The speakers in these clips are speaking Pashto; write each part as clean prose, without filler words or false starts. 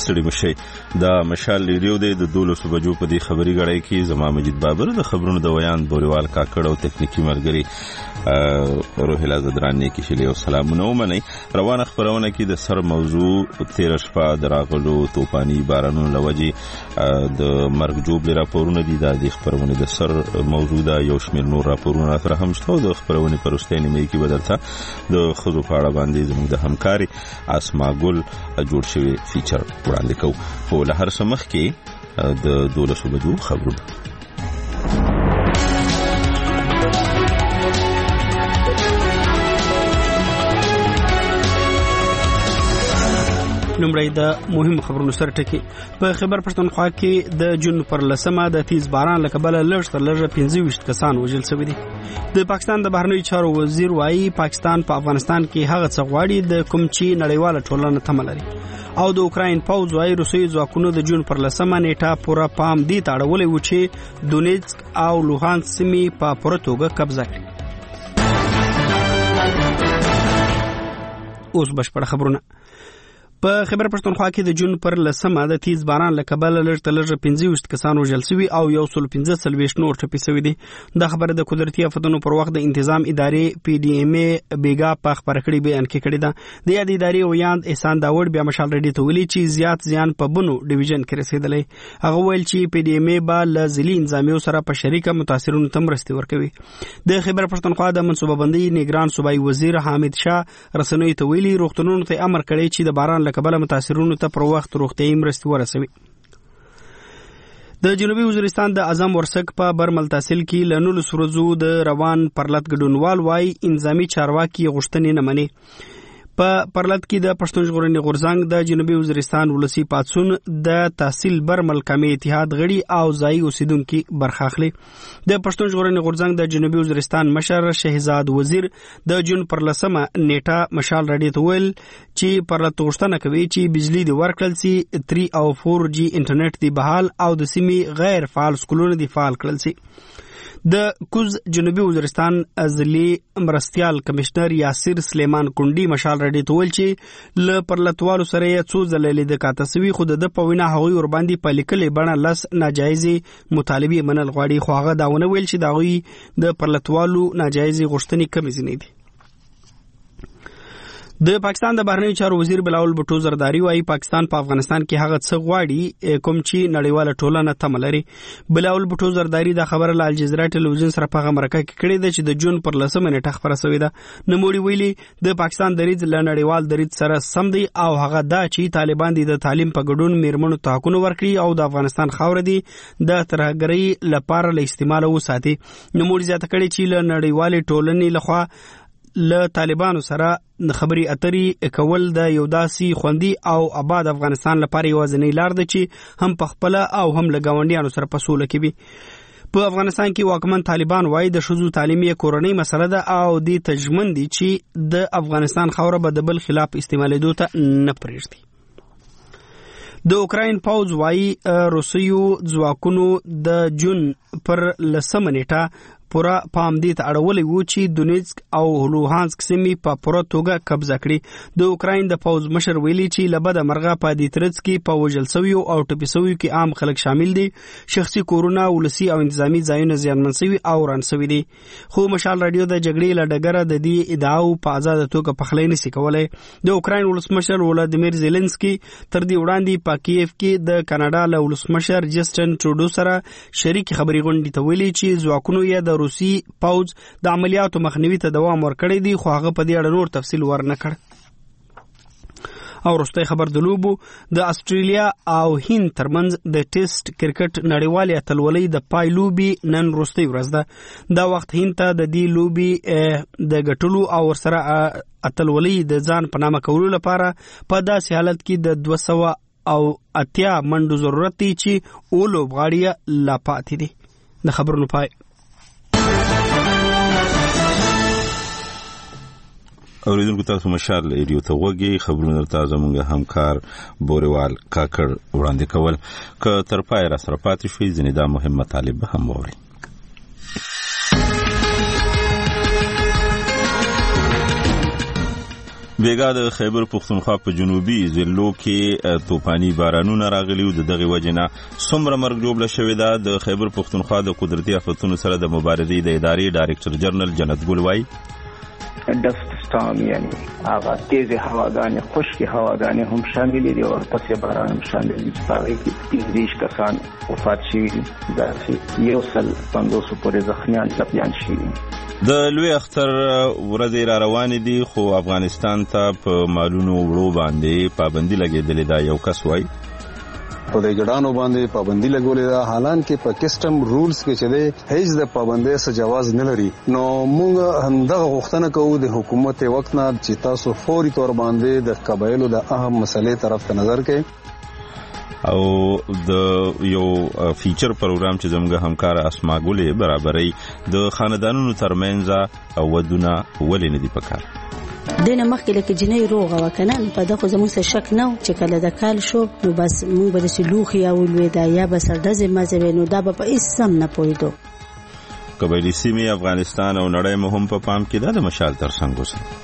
ستړي مشي. دا مشال ریډیو دی د 12 بجو په دې خبري غړای کې زما مجید بابر د خبرونو د ویان بوریوال کاکړ او تکنیکی ملګری روحیلا زدرانی کې شلی او سلامونه ومني. روانه خبرونه کې د سر موضوع 13 شپه دراغلو توپانی بارانونو لوجي د مرګ جوړ راپورونه دي. د خبرونه د سر موضوع دا یو شمېر نور راپورونه سره هم شته. د خبرونه پرستانه مې کې بدلته د خزو پاړه باندې زموږ د همکاري اسما ګل جوړ شوی فیچر وړاندې کوو. په لهر سمخ کې د 12 بجو خبرونه. لومړی د مهم خبرونو سره ټکی. په خیبر پښتونخوا کې د جون پر لسمه د تیز باران له کبله لږ تر لږه 25 کسان وژل شوي دي. د پاکستان د بهرنیو چارو وزیر وایي پاکستان په افغانستان کې هغه څه غواړي د کوم چې نړیواله ټولنه تمه لري. او د اوکراین پوځ وایي روسي ځواکونو د جون پر لسمه نیټه پوره پام دي تاړولې و چې دونیتسک او لوهانسک سیمې په پوره توګه قبضه کړي. اوس بشپړ خبرونه. په خیبر پښتونخوا کې د جون پر لسمه د تیز باران له کبله لږ تر لږه 25 کسان وژل شوي او 115 نور ټپي شوي دي. دا خبره د قدرتي آفتونو پر وخت د انتظام ادارې پی ډی ام ای بیګا په خبره کړي بیان کې کړي ده. د یاد ادارې ویاند احسان داوود بیا مشال ریډي ته ویلي چې زیات زیان په بنو ډیویژن کې رسیدلی. هغه ویل چې پی ډی ام ای با له ځلي انتظامیو سره په شریکه متاثرونو ته مرستې ورکوي. د خیبر پښتونخوا د منصوبه بندي نگران صوبایي وزیر حامد شاه رسنوي ته ویلي روغتونونو ته امر کړی چې د باران کبله متاثرونو ته پر وخت روغتیايي مرستې ورسوي. د جنوبي وزیرستان د اعظم ورسک په برمل تحصیل کې له 19 ورځو د روان پرلط ګډونوال وای انظامی چارواکي غوښتنې نه مني. په پرلط کې د پښتون ژغورنې غورځنګ د جنوبي وزیرستان ولسی پاتسون د تحصیل برمل کمی اتحاد غړي او ځای اوسیدونکو برخه اخلي. د پښتون ژغورنې غورځنګ د جنوبي وزیرستان مشر شهزاد وزیر د جون پر لسمه نیټه مشال راډیو ته ویل چې پرلط غوښتنه کوي چې بجلی دی ورکړل سي 3 او 4G انټرنیټ دی بحال او د سیمې غیر فعال سکولونه دی فعال کړل سي. د کوز جنوبي وزیرستان ازلی مرستیال کمشنر یاسر سلیمان کونډي مشال راډیو ته ویل چې ل پرلطوالو سره یې څو ځله لید کاتسوي خو د پوینه هغوی ور باندې په لیکلې بڼه لس ناجایزي مطالبه منل غواړي. خو هغه داونه ویل چې داوی د پرلطوالو ناجایزي غوښتنې کمی زنی دي. د پاکستان د بهرنیو چارو وزیر بلاول بټو زرداری وايي پاکستان په افغانستان کې هغه څه غواړي کوم چې نړیواله ټولنه تمه لري. بلاول بټو زرداری دا خبره له الجزیره ټلویزیون سره په مرکه کې کړې ده چې د جون پر لسمه نیټه خبره شوې ده. نوموړي ویلي د پاکستان دریځ له نړیوال دریځ سره سم دی او هغه دا چې طالبان د تعلیم په ګډون میرمنو ته حقونه ورکړي او د افغانستان خاور دي د ترهګرۍ لپاره له استعمال وساتي. نوموړي زیاته کړې چې له نړیوالې ټولنې لخوا له طالبانو سره خبري اتري کول د یو داسي خوندي او آباد افغانستان لپاره یوازینی لار ده چې هم په خپل او هم له ګاونډیانو سره په سوله کې وي. په افغانستان کې واکمن طالبان وايي د شذو تعلیمي کورنۍ مسله ده او د تجمن دي چې د افغانستان خوره به د بل خلاف استعمالېدو ته نه پرېږدي. د اوکراین پوځ وايي روسیو ځواکونو د جون پر لسمه نیټه پورا پام دې ته اړولې و چې دونیتسک او لوهانسک سیمې په پوره توګه قبضه کړي. د اوکراین د پوځ مشر ویلي چې لبد مرغه په دیترڅ کې په وژل شویو او ټپي شویو کې عام خلک شامل دي. شخصي کورونه ولسی او انتظامی ځایونه زیانمن شوي او ران شوي دي. خو مشال راډیو د جګړې له ډګره د دې ادعاو په آزاد توګه پخلی نشي کولای. د اوکراین ولسمشر ولادیمیر زيلنسکي تر دې وړاندې په کیف کې د کاناډا له ولسمشر جسټن ټروډو سره شریک خبري غونډې ته ویلي چې ځواکونو یې د روسي پوځ د عملیاتو مخنیوي ته دوام ورکړی دی خو هغه په دې اړه نور تفصیل ورنه کړ. او وروستی خبر د لوبو د استرالیا او هند ترمنځ د ټیسټ کرکټ نړیوالې اتلولۍ د پای لوبي نن وروستۍ ورځ ده. دا وخت هند ته د دې لوبي د ګټلو او ورسره اتلولۍ د ځان په نامه کولو لپاره په داسې حالت کې د 280 منډو ضرورت دی چې اولو بغاړي لا پاتې دي. د خبرونو پای. اوریدونکو تاسو مشال ریډیو ته وګورئ. خبرونه تازه مونږه همکار بوریوال کاکړ وړاندې کول. که تر پای را سره پاتې شوي ځینې دا مهم مطالب هم واورئ. بیګا د خیبر پښتونخوا په جنوبي ضلعو کې توپاني بارانونه راغلي د دغه وجنه څومره مرګ جوړه شوې ده. د خیبر پښتونخوا د قدرتي آفتونو سره د مبارزې د ادارې ډایرکټر جنرال جنت ګل وایي دست ستام یعنی هغه تیز هواګانې خشکې هواګانې هم شامل دي او پسې باران هم شامل دي. هغه کې 30 کسان وفات شوي دي، داسې 150 پورې زخمیان ټپیان شوي دي. د لوی اختر ورځې را روانې دي خو افغانستان ته په مالونو وړو باندې پابندي لګېدلې ده. یو کس وایي په دې ګډانو باندې پابندي لګولې ده، حالانکه په کسٹم رولز کې چې ده هیڅ د پابندۍ څخه جواز نه لري. نو موږ همدغه غوښتنه کوو د حکومت وخت نه چې تاسو فوري تور باندې د قبایلو د اهم مسلې طرف ته نظر کړئ او د یو فیچر پروګرام چې زموږ همکار اسما ګلې برابرۍ د خاندانونو ترمنځ ودونه ولې نه دي پکار. دنه مخکې لکه جنې روغه وکنه په دغه زموږ څه شک نه چې کله د کال شو نو بس موږ به د سلوخ یا ولوي دا یا به سردزه مزه نو دا به هیڅ سم نه پوهیدو. قبایلی سیمې افغانستان او نړۍ مهم په پام کې ده. د مشال ترڅنګ اوسه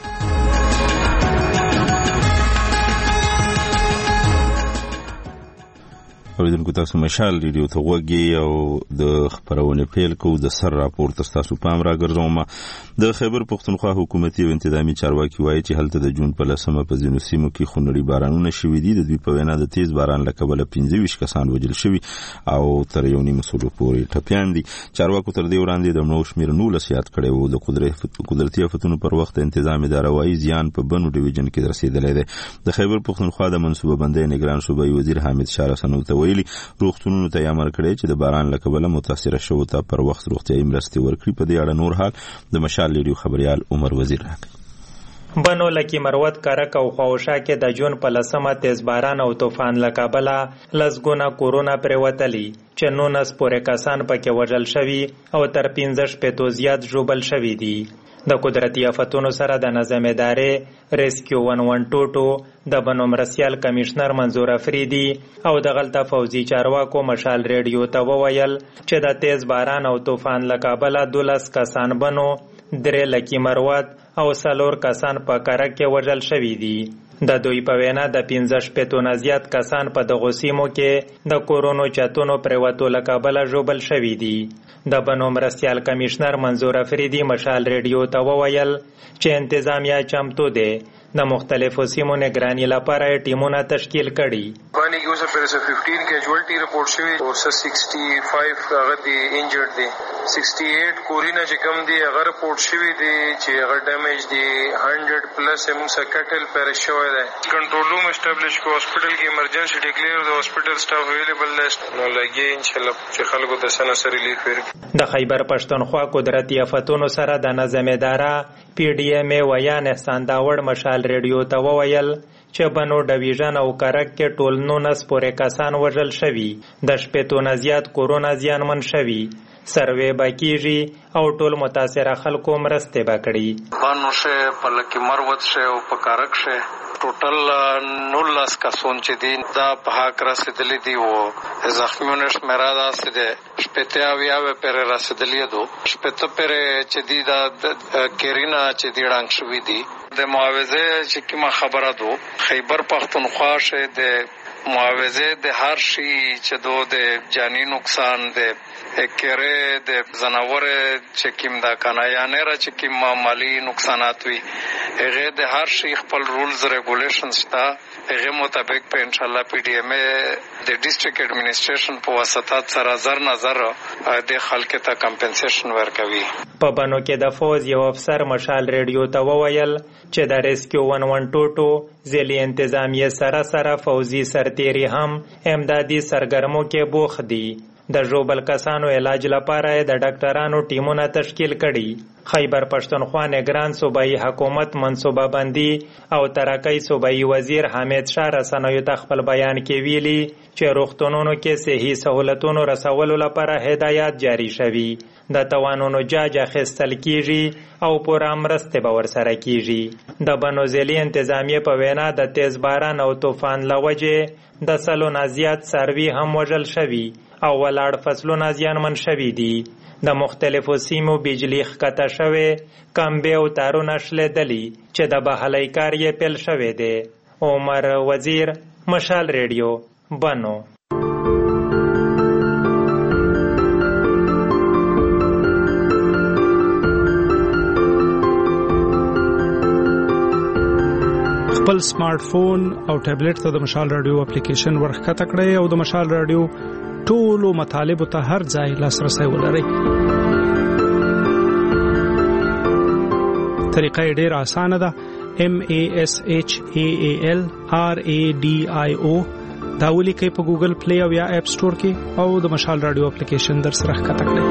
اوریدونکو تاسو مشال ریډیو ته غوږی او د خبرونه پیل کو د سر راپور تاسو پام راګرځوم. د خیبر پښتونخوا حکومتي او انتظامی چارواکي وایي چې هلته د جون په لسمه په ځینو سیمو کې خونړي بارانونه شوي دي. د دوی په وینا د تیز باران له کبله 25 کسان وژل شوي او تر یو نیم سلو پورې ټپیان دي. چارواکو تر دې وړاندې د مړو شمېر 19 یاد کړی وو. د قدرتي آفتونو پر وخت انتظام اداره وایي زیان په بنو ډیویژن کې رسیدلی دی. د خیبر پښتونخوا د منصوبه بندۍ نگران صوبایي وزیر حامد شاه رسنو ته ویلي روغتونونو ته امر کړی چې د باران له کبله متاثره شوو ته پر وخت روغتیايي مرستې ورکړي. په دې اړه نور حال د مشال ریډیو خبريال عمر وزیر راکړي. بنو لکی مروت کرک او خواوشا کې د جون په لسمه تیز باران او طوفان له کبله لسګونه کورونا پریوتلی چې 19 پورې کسان پکې وژل شوي او تر 15 پېتو زیات ژوبل شوي دي. د قدرتي آفتونو سره د نظم ادارې ریسکیو 112 د بنو مرسیال کمشنر منظور افریدي او د غلطه فوزي چارواکو مشال ریډیو ته وویل چې د تیز باران او طوفان له کبله 12 کسان بنو 3 لکی مروت او 4 کسان په کرک کې وژل شوي دي. د دوی په وینا د 15 پېتو نه زیات کسان په دغو سیمو کې د کورونو چتونو پریوتو له کبله ژوبل شوي دي. د بنو مرستیال کمشنر منظور افریدي مشال ریډیو ته وویل چې انتظامیه چمتو دی د مختلفو سیمو نگرانی لپاره ټیمونه تشکیل کړي. باندې کې اوسه پر 15 کیجوالټي رپورټ شوی او 65 هغه دي انجرډ دي. 68 کورینا چې کم دي هغه رپورټ شوی دي چې هغه ډیمیج دي. 100 پلس هم سکټل پر شوی دی. کنټرول روم اسټابلیش کو هاسپټل کې ایمرجنسي ډیکلیئر د هاسپټل سټاف اویلیبل لیست نو لګي ان شاء الله چې خلکو د سنه سره ریلیف ورکړي. د خیبر پښتونخوا قدرتي آفتونو سره د نظم اداره پی ډی ایم ویان احسان داوړ مشال ریډیو ته وویل چې بنو ډیویژن او کرک کې ټول 19 پورې کسان وژل شوي. د 15 نه زیات کورونا زیانمن شوي. سروې باکیږي او ټول متاثره خلکو مرسته وکړي. بانو شه په لکی مروت شه او په کرک شه ټوټل 19 کسان چې دي دا په حق رسیدلی دي او زخمیونه شمیره ده چې شپته اویا پر رسیدلی دو شپته پر چې دي دا کیرینا چې دی ډنګ شوی دي. د معاوضه چې کومه خبره دو خیبر پښتونخوا شه د معاوضه د هر شي چې دو د جانی نقصان د کېره د زناور چې کوم دا کنه یا نه را چې کوم مالی نقصانات وي هغه د هر شي خپل رولز ریګولیشنز تا هغه مطابق په ان شاء الله پی ډی ایم د ډیسټریکټ ایڈمنسټریشن په واسطه سره زر نظر د خلک ته کمپنسیشن ورکوي. په بنو کې د فوز یو افسر مشال ریډیو ته وویل چې د ریسکیو 112 ځلی انتظامیه سره فوزي سرتیری هم امدادي سرګرمو کې بوخ دي. د ژوبل کسانو علاج لپاره د ډاکټرانو ټیمونه تشکیل کړي. خیبر پښتونخوا نگران صوبایي حکومت منصوبه بندي او ترقۍ صوبایي وزیر حامد شاه رسنیو ته خپل بیان کې ویلي چې روغتونونو کې صحي سہولتونو رسولو لپاره هدایات جاری شوي. د توانونو جاج اخیستل کیږي او پوره مرسته به ورسره کیږي. د بنو ضلعي انتظامیه په وینا د تیز باران او طوفان له وجې د سلو نه زیات څاروي هم وژل شوي او ولاړ فصلونه زیانمن شوي دي. د مختلفو سیمو بجلی ښکته شوې، کمبې او تارونه شلېدلي چې د بحالۍ کار یې پیل شوی دی. عمر وزیر، مشال ریډیو، بنو. خپل سمارټ فون او ټابلیټ ته د مشال رادیو اپلیکیشن ورښکته کړئ او د مشال رادیو ټولو مطالبو ته هر ځای لاسرسی ولرئ. طریقه یې ډېره اسانه ده. MASHAAL RADIO دا ولیکئ په ګوګل پلی او یا اپ سٹور کې او د مشال رادیو اپلیکیشن در سره ښکته کړئ.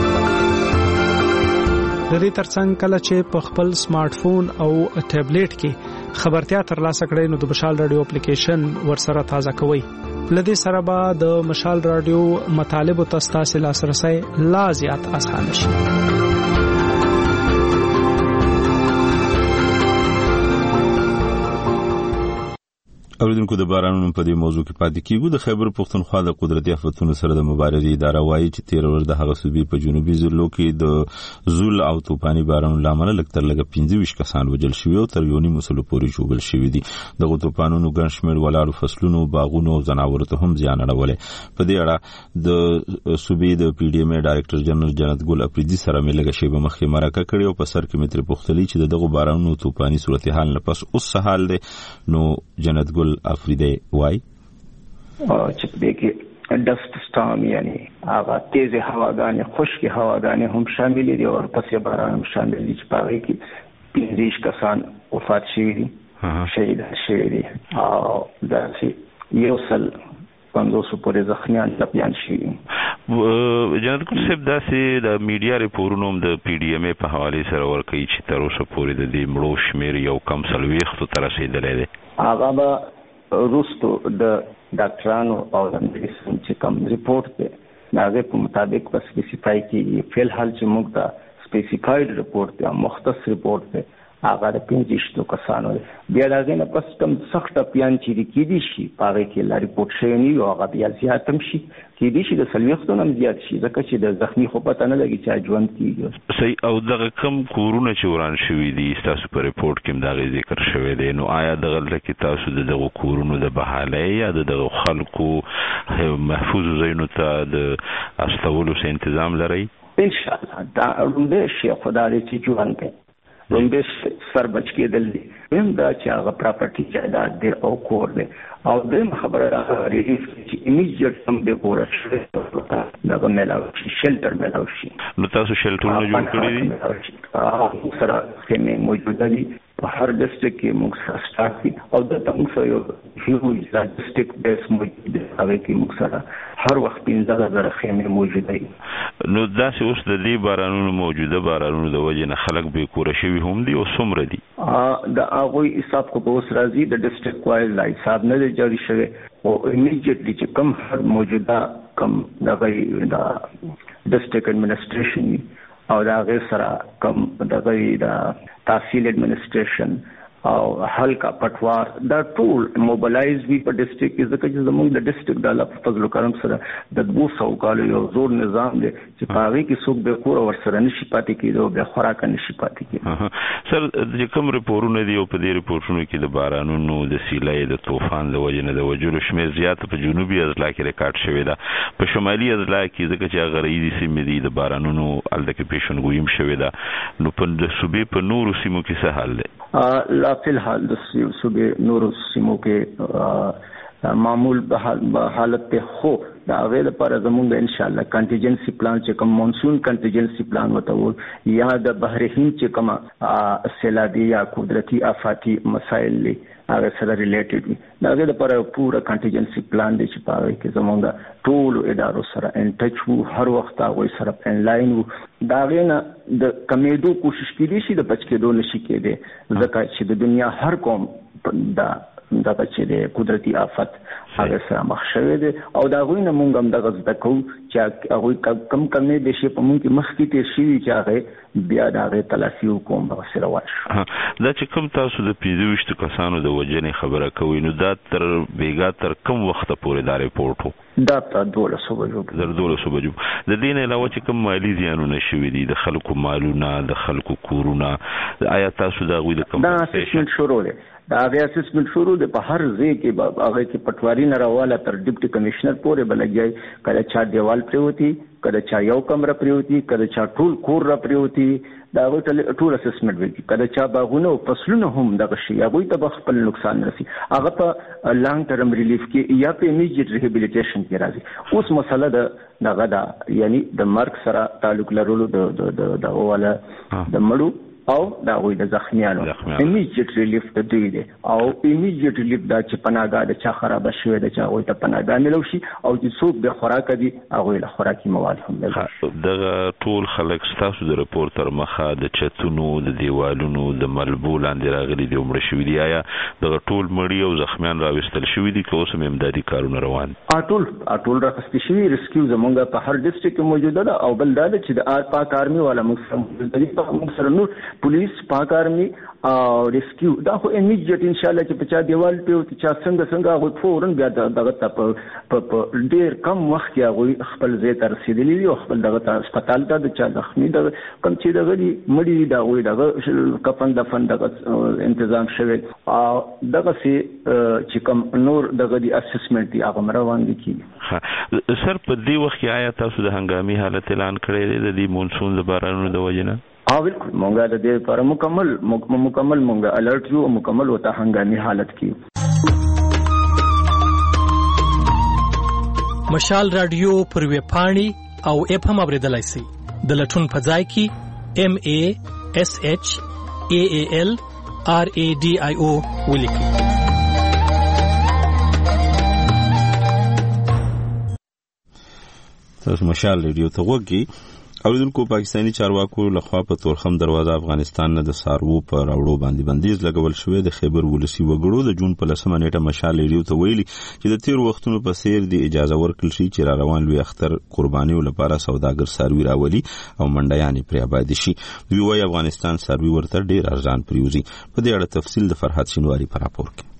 د دې ترڅنګ کله چې په خپل سمارټ فون او ټابلیټ کې خبرتیا ترلاسه کړئ نو د مشال رادیو اپلیکیشن ورسره تازه کوئ. لدې سره به د مشال رادیو مطالبو ته ستاسو لاسرسی لا زیات اسانه شي. اوریدونکو د بارانونو په دې موضوع کې پاتې کیږو. د خیبر پښتونخوا د قدرتي آفتونو سره د مبارزې اداره وایي چې 13 ورځ د هغه صوبې په جنوبي ضلعو کې د زول او طوفاني بارانونو لامل لږ تر لږه 25 کسان وژل شوي او تر 1.5 پورې ژوبل شوي دي. دغه طوفانونو ګڼ شمېر ولاړو فصلونو، باغونو او ځناورو ته هم زیان اړولی. په دې اړه د صوبې د پی ډي ایم ای ډایرکټر جنرال جنت ګل افریدي سره مې لږه شیبه مخکې مرکه کړې او په سر کې مې ترې پوښتلي چې دغه بارانونو طوفاني صورتحال نه پس اوس څه حال دی. نو جنت ګل افریدی وای چې دې کې ډسټ سټارم یعنی هغه تیز هواګانې، خشک هواګانې هم شامل دي او پسې باران هم شامل دي چې په هغه کې 25 کسان وفات شوي دي، شهید شوي دي او داسې 150 پورې زخمیان بیان شوي. جنت ګل صاحب داسې د میډیا ریپورټونو د پی ډي ایم ای په حواله سره ورکوي چې تر اوسه پورې د دې مړو شمیر یو کم 40 ته رسیدلی دی. هغه به روستو د ډاکټرانو او د میډیسن چې کوم ریپورت دی هغه په مطابق په سپیسیفای کیږي. فی الحال چې موږ دا سپیسیفاید ریپورت دی، مختص ریپورت دی، هغه د 25 کسانو دی. بیا هغه نه پس کوم سخت پیان چې کیدی شي هغه کې لا ریپورت شوی نه یو، هغه بیا زیات هم شي، کیدی شي د 40 هم زیات شي ځکه چې د زخمی خو پته نه لګي چې ژوند کیږي. صحیح. او دغه کم کورونه چې وران شوي دي تاسو په ریپورت کې دا ذکر شوی دی، نو آیا دغه لکه تاسو دغه کورونو د بحالۍ یا دغه خلکو محفوظ ځایونو ته د استولو تنظیم لري؟ ان شاء الله دا رومبه شي خدای دې چې ژوند کوي. رومبه سر بچ کېدل دي هم دا چې هغه پراپرټي جایداد دی او کور دی او دغه خبره راغلي چې ایمیډیټ هم به پورا شي دا ملاو شي شلټر ملاو شي. نو تاسو شلټرونه جوړ کړی دي؟ سره کې موجوده دي په هر ډسټریکټ کې موږ سٹارټ دي او د تاسو یو هیوج ډسټریکټ بیس موجوده دی هغه کې موږ سره هر وخت 15,000 خیمې موجوده دي. نو دا چې اوس د دې بارانونو موجوده بارانونو د وجې نه خلک به کور شوي هم دي او څومره دي؟ دا هغه حساب خو به اوس راځي د ډسټریکټ وایز لا حساب نه جاری شوی او ایمیډیټلی چې کوم هر موجوده کوم دغه د ډسټریکټ ایڈمنسټریشن او دا غیر سره کوم دغه د تحصیل ایڈمنسټریشن او حلقه پټوار دا ټول موبلایز وی په ډسټریکټ کې ځکه چې زموږ د ډسټریکټ د الله فضل کرم سره د 200 کالو یو زور نظام دی چې په هغه کې څوک به کور ور سره نشي پاتې کېدو، به خوراک نشي پاتې کېدو. سر د کوم ریپورټونه دی او په دې ریپورټونو کې د بارانونو د سیلۍ د طوفان د وجې نه د وجلو شمېر زیات په جنوبي اضلاع کې ریکارډ شوی دی. په شمالي اضلاع کې ځکه چې غربي سیمې دي د بارانونو الته کې پیشنګویم شوی دی. نو په د صوبې په نورو سیمو کې څه حال دی؟ لا فی الحال د صوبې نورو سیمو کې معمول حالت ته خو دا غیر لپاره زموږ ان شاء الله کنټینجنسي پلان چې کوم مونسون کنټینجنسي پلان وته یا د بحر هند چې کوم سیلابي یا قدرتي آفاتي مسایل لري هغه سره ریلیټډ وي دا غیر لپاره پورا کنټینجنسي پلان دی چې پاره کې زموږ ټول ادارو سره ان ټچ وو، هر وخت هغه سره ان لاین وو. دا غینه د کمیدو کوشش کړي شي د بچ کېدو نشي کېده ځکه چې د دنیا هر قوم دا دغه چې د قدرتي آفت هغه سره مخ شوی دی او دا غوی نه مونږ هم دغه زده کوو چې هغه کم کمې د شي په مونږ کې مخکې تیر شي چې هغه بیا دغه تلافي وکوم به سره ورشي. دا چې کوم تاسو د 25 کسانو د وجنې خبره کوي نو دا تر بیګا تر کوم وخت پورې دا ریپورت وو؟ دا په 12 بجو د دین علاوه چې کوم مالی زیانونه شوي دي د خلکو مالونه د خلکو کورونه آیا تاسو دا غوی د کوم اسسمنت شروع دی دا هغه اسسمنت شروع دی په هر ځای کې هغه کې پټواری نه راواله تر ډیپټي کمشنر پورې بلګي کله چا دیوال پریوتی کله چا یو کمره پریوتی کله چا ټول کور را پریوتی دا ټول اسسمنت وکړي کله چا باغونه او فصلونه هم دغه شي هغه ته خپل نقصان رسي هغه په لانګ ټرم ریلیف کې یا په ایمیډیټ ریهابیلیټیشن کې راځي. اوس مسله دغه دا یعنی د مرګ سره تعلق لرلو د اوله د مړو او دا وي د زخمیانو ایمیډیټ ریلیف ته دی او ایمیډیټ ریلیف دا چې پناهګاه د چا خراب شوی د چا وي ته پناهګاه ملو شي او چې څوک به خوراک دي هغه له خوراکي مواد هم لري. دغه ټول خلک تاسو د رپورټر مخه د چتونو د دیوالونو د ملبو لاندې راغلي دي عمر شوی دی آیا دغه ټول مړی او زخمیان راوستل شوی دي که اوس هم امدادي کارونه روان ټول راخستې شوی ریسکیو زمونږ په هر ډیسټریکټ کې موجوده ده او بل دا چې د پاک آرمي والا موږ سره نور پولیس پاک آرمي او ریسکیو دا خو ایمیډیټ ان شاء الله چې په چا دیوال په چې څنګه هغه فورن بیا دغه په ډیر کم وخت کې هغه خپل ځای ته رسیدلی او خپل دغه هسپتال ته د چا زخمی د کم چې دغه مړی دا وي دغه کفن دفن دغه تنظیم شوی او دغه سي چې کم نور دغه دی اسسمنت دی هغه روان دي کی سر په دې وخت کې آیا تاسو د هنګامي حالت اعلان کړی دی د مونسون د بارانونو د وجنه؟ بالکل مونږه د دې لپاره مکمل مونږه الرټ یو مکمل وته هنګامي حالت کې. مشال رادیو پر ویب پاڼې او اپ هم اوریدلای شئ د لټون په ځای کې MASHALRADIO ولیکئ. تاسو مشال رادیو ته وګورئ. اوریدونکو پاکستانی چارواکو لخوا په تورخم دروازه افغانستان نه د سارو په راوړو باندې بندیز لګول شوې د خیبر ولسی وګړو د جون په 10 نیټه مشال ریډیو ته ویلي چې د تیر وختونو په سیر د اجازه ورکړل شي چې را روان لوی اختر قرباني لپاره سوداګر ساروي راولي او منډیانې پرې آباد شي. دوی وايي افغانستان ساروي ورته ډیر ارزان پریوزي. په دې اړه تفصیل د فرحت شینواری په راپور کې.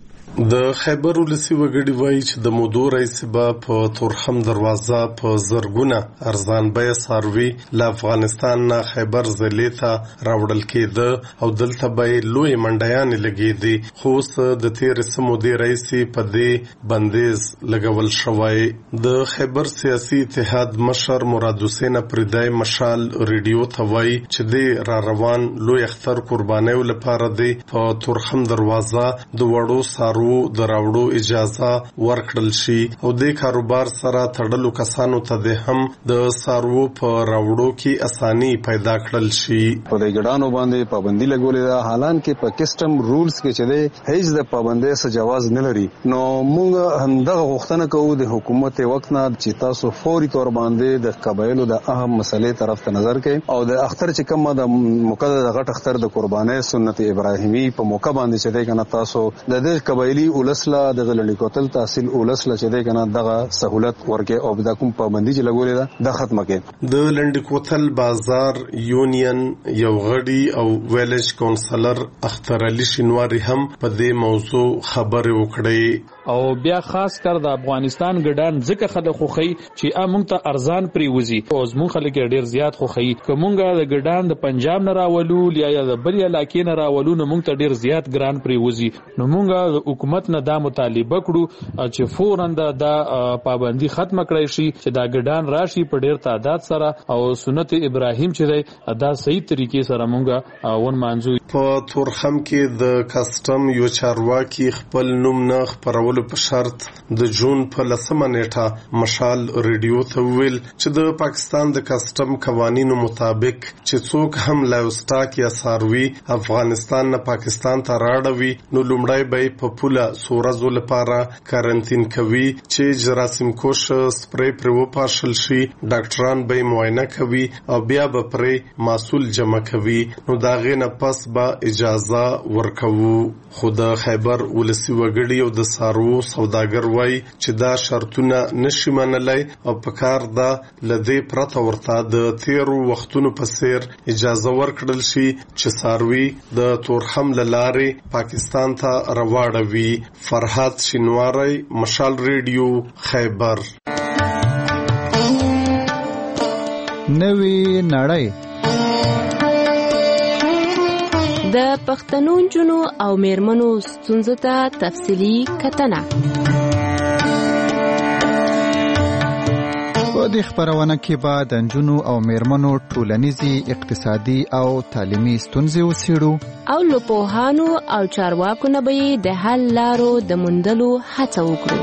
د خیبر ولسی وګړي وایي چې د مودو رئیس به په تورخم دروازه په زرګونه ارزان بیه ساروي له افغانستان نه خیبر ضلع ته راوړل کېده او دلته به لوی منډیانې لګېدې خو اوس د تېرې څه مودې رئیس په دې بندیز لګول شوی. د خیبر سیاسي اتحاد مشر مراد حسین پردای مشال ریډیو ته وایي چې د را روان لوی اختر قربانیو لپاره دی په تورخم دروازه د وړو سارو د راوړو اجازه ورکړل شي او د کاروبار سره تړلو کسانو ته د هم د سارو په راوړو کې اساني پیدا کړل شي. په دې ګډانو باندې پابندي لګولې ده حالانکه په کسٹم رولز کې چې ده هیڅ د پابندۍ څخه جواز نه لري. نو موږ همدغه غوښتنه کوو د حکومت وخت نه چې تاسو فوري تور باندې د قبایلو د اهم مسلې طرف ته نظر کړئ او د اختر چې کوم د مقدس غټ اختر د قربانۍ سنت ابراهیمی په موقع باندې چې ده کنه تاسو د دې قبایلی ولسله د غلړی کوتل تحصیل ولسله چې ده کنه دغه سہولت ورکه او د کوم پابندي چې لګولې ده د ختمه کې. د لنډی کوتل بازار یونین یو غړي او ویلج کونسلر اختر علي شینواری هم په دې موضوع خبرې وکړې او بیا خاص کر د افغانستان ګډان ځکه خلک خوخی چې امونږ ته ارزان پریوزي او زمون خلک ډیر زیات خوخی کومګه د ګډان د پنجاب نه راولو یا د بل علاقې نه راولو نو مونږ ته ډیر زیات ګران پریوزي. نو مونږ د حکومت نه دا مطالبه کړو چې فوراً د پابندي ختم کړی شي چې دا ګډان راشي په ډیر تعداد سره او سنت ابراهیم چې دا صحیح طریقې سره مونږ ون مانځو. په تورخم کې د کسٹم یو چارواکي خپل نوم نه خبرولو کولو په شرط د جون په 10 نیټه مشال ریډیو ته ویل چې د پاکستان د کسٹم قوانینو مطابق چې څوک هم لایو سټاک یا ساروي افغانستان نه پاکستان ته راړوي نو لومړی به په پوله سورزو لپاره کارانتین کوي چې جراثیم کوش سپری پر وپاشل شي ډاکټران به معاینه کوي او بیا به پرې محصول جمع کوي نو دا غینه پس به اجازه ورکوو. خو د خیبر ولسی وګړي او د سارو سوداګر وای چې دا شرطونه نشي منلای او په کار دا لدې پرته ورته د تیرو وختونو په سیر اجازه ورکړل شي چې ساروي د تورخم لارې پاکستان ته راوړوي. فرحات شینواری، مشال ریډیو، خیبر. نوی نړۍ د پښتنو نجونو او میرمنو ستونزو ته تفصیلي کتنه. په دې خبرونه کې به د نجونو او میرمنو ټولنیزي، اقتصادي او تعلیمي ستونزې وڅېړو او له پوهانو او چارواکو نه به د حل لارو د موندلو هڅه وکړو.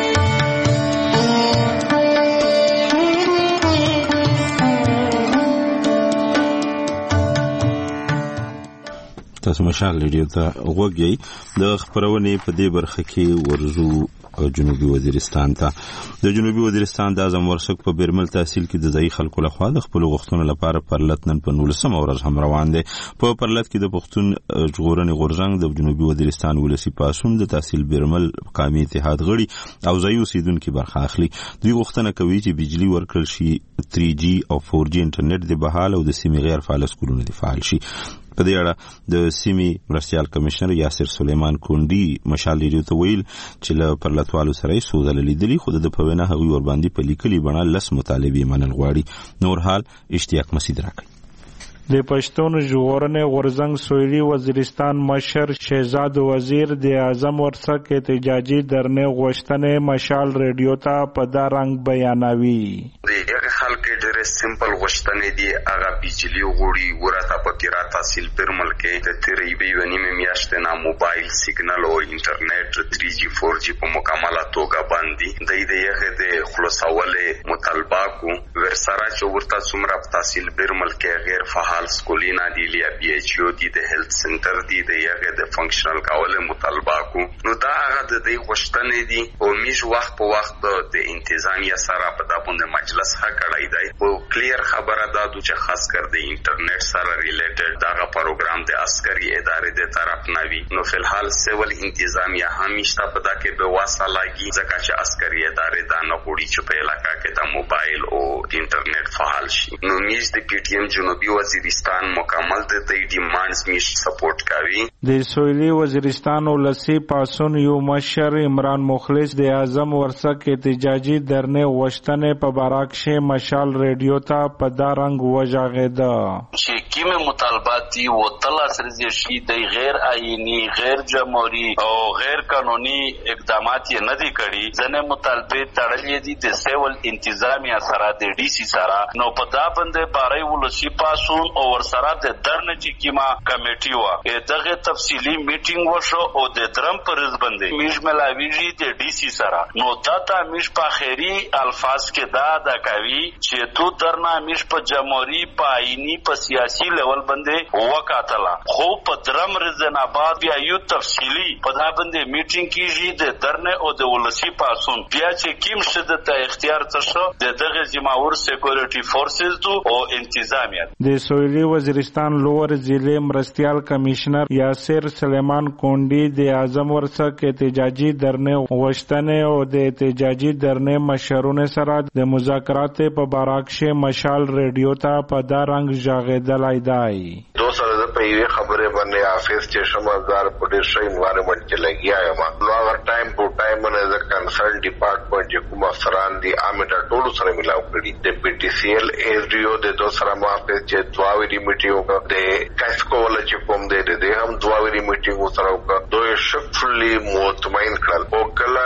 تاسو مشال ریډیو ته وګورئ. د خبرونې په دې برخه کې ورزو جنوبي وزیرستان ته. د جنوبي وزیرستان د اعظم ورسک په بیرمل تحصیل کې د ځای خلکو لخوا د خپل غوښتنو لپاره پرلط نن په 19 ورځ هم روان دي. په پرلط کې د پښتون ژغورنې غورځنګ د جنوبي وزیرستان ولسی پاسون د تحصیل بیرمل قومي اتحاد غړي او ځای اوسیدونکو برخه اخلي. دوی غوښتنه کوي چې بجلی ورکړل شي، 3G او 4G انټرنیټ د بحال او د سیمې غیر فعال سکولونو د فعال شي. په دې اړه د سیمې مرستیال کمشنر یاسر سلیمان کونډي مشال ریډیو ته ویل چې له پرلطوالو سره یې څو ځله لیدلي، خو د په وینا هغوی ورباندې په لیکلي بڼه 10 مطالبې منل غواړي. نور حال اشتیاق مسعود راکړي. د پښتون ژغورنې غورځنګ سویلي وزیرستان مشر شهزاد وزیر د اعظم ورسک احتجاجي درنې غوښتنې مشال ریډیو ته په دا رنګ بیانوي. دغه خلک ډېر سمپل غوښتنې دي، هغه بجلی غوړي ورته په تیرا تحصیل بیرمل کې د تقریبا ونیمه میاشتې نه موبایل سیګنال او انټرنیټ 3G 4G په مکمله توګه باندې دغه د خلاصولې مطالبه کو ورسره چې ورته څومره تحصیل بیرمل کې غیر فعال سکولینا دی لیا بی ایچ یو دی د هیلث سنټر دی د یغه د فنکشنل کاوله مطالبه کو نو دا هغه د دې غوښتنې دي او میش وخت په وخت د انتظامیه سره په دابونده مجلس ها کړای دی او کلیر خبره دا چې خاص کر د انټرنیټ سره ریلیټډ دا پروګرام د عسکري ادارې د طرف نوي نو فلحال سیول انتظامیه همیشه په دا کې به واسه لاګي ځکه چې عسکري ادارې دا نه غوړي چې په علاقې کې د موبایل او انټرنیټ فعال شي. نو میش د پی ټی ایم جنوبي وزیرستان مکمل د دې ډیمانډز میش سپورټ کوي. د سویلي وزیرستان ولسی پاسون یو مشر عمران مخلص د اعظم ورسک احتجاجي درنې غوښتنې په باراکشه مشال ریډیو ته په دا رنګ وژغېده چې کومه مطالبات دي و تل سره شي د غیر آئینی، غیر جمهوری او غیر قانوني اقدامات یې نه دي کړي. ځنه مطالبه تړلې دي د سیول انتظامیه سره د ډي سي سره. نو په دا باندې باري ولسی پاسون او ورسره د درن چې کیما کمیټي وا دغه تفصیلی میټینګ وشو او د درم پرز باندې میش ملاویږي د ډي سي سره. نو دا ته میش په خیری الفاظ کې دا د کوي چې تو درنا میش په جمهوری په آئینی په سیاسي لیول باندې وکاتله، خو په درم رضناباد بیا یو تفصیلی په دا باندې میټینګ کیږي د درنه او د ولسی پاسون بیا چې کیم شته د اختیار تشه د دغه جمهور سکیورټي فورسز دو او انتظامیه. د سویلي وزیرستان لوور ضلع مرستیال کمشنر یاسر سلیمان کونډي د اعظم ورسک احتجاجي درنې غوښتنې او د احتجاجي درنې مشرونه سره د مذاکرات په باراکشه مشال ریډیو ته په دا رنګ ژغېدلای دی. دو سره په یوه خبره باندې افیس چې شمازدار په ډیر شي انوایرنمنت کې لګیا یم. نو هغه ټایم په ټایم باندې د کنسرن ډپارټمنټ چې کوم افسران دي امټا ټول سره ملاو کړي د پی ټی سی ایل ایریو د دو سره مافه چې دواوی میټینګ د کاسکول چې کوم دی د هم دواوی میټینګ سره وکړه. دوی شفلی مطمئن کړل او کله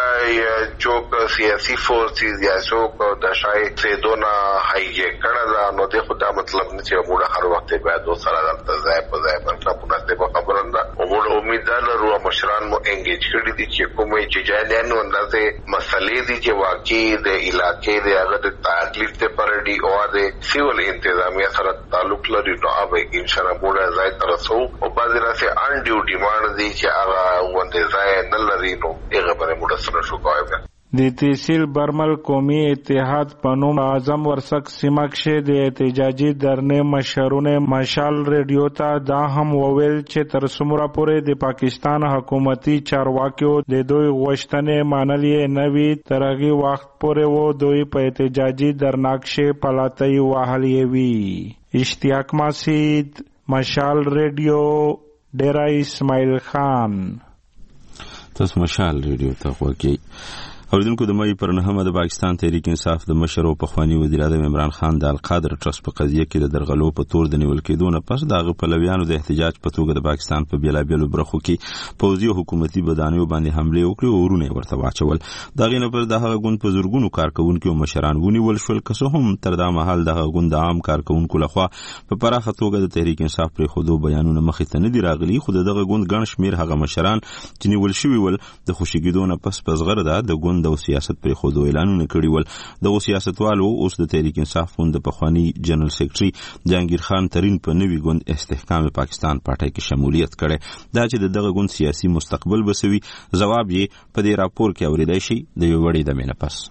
چوک سیاسي فورسز یا څوک د شای سیدونه هایګه کړه نو د خدا مطلب نه چې موږ هر وخت به دو سره د ځای په ځای باندې په نسبت خبرنده او غوړ امیدوار لرو مشران مو انګیج کړي دي چې کومې چې جانانو اندازه مسلې دي چې واقعي د علاقې د هغه د تکلیف ته پرډي او د سیول انتظامیه سره تعلق لري نو اوبه ان شاء الله موږ ځای ترسو او بعضی راځي ان ډیو ډیماند دي چې هغه ونده ځای نه لري نو هغه به موږ سره شو کوو. د تحصیل برمل قومي اتحاد په نوم اعظم ورسک سیمه کې د احتجاجي درنې مشرونه مشال ریډیو ته دا هم وویل چې تر څومره پورې د پاکستان حکومتي چارواکیو د دوی غوښتنې منلې نه وي تر هغه وخت پورې و دوی په احتجاجي درناکشه پلاتای وهلې وي. اشتیاق مسعود، مشال ریډیو، ډیرا اسماعیل خان. تاسو مشال ریډیو ته وګورئ. اوریدونکو د مې پر 9 د پاکستان تحریک انصاف د مشر او پخوانی وزیر اعظم عمران خان د القادر ټرست په قضیه کې د درغلو په تور د نیول کېدو نه پس دغه پلویانو د احتجاج په توګه د پاکستان په بیلابیلو برخو کې پوځي او حکومتي بدانیو باندې حمله وکړي او ورونه ورته واچول. دغه نه پر دغه غون په زورګونو کارکونکو او مشران ونیول شول که هم تر دا مهال دغه غون د عام کارکونکو لخوا په پراخه توګه د تحریک انصاف پر خودو بیانونه مخې ته نه دی راغلي. خو دغه غون ګڼ شمیر هغه مشران چې نیول شوی ول د خوشیګیدو نه پس پسغره ده د غون د سیاست پر خودو اعلانونه کړي ول. د سیاستوالو اوس د تحریک انصاف غون د پخوانی جنرال سیکریټري جهانگیر خان ترین په نوي غون استحکام پاکستان پارټي کې شمولیت کړي. دا چې دغه غون سیاسي مستقبل بسوي جواب یې په دې راپور کې اوریدای شي د یو وړي د مینه پس.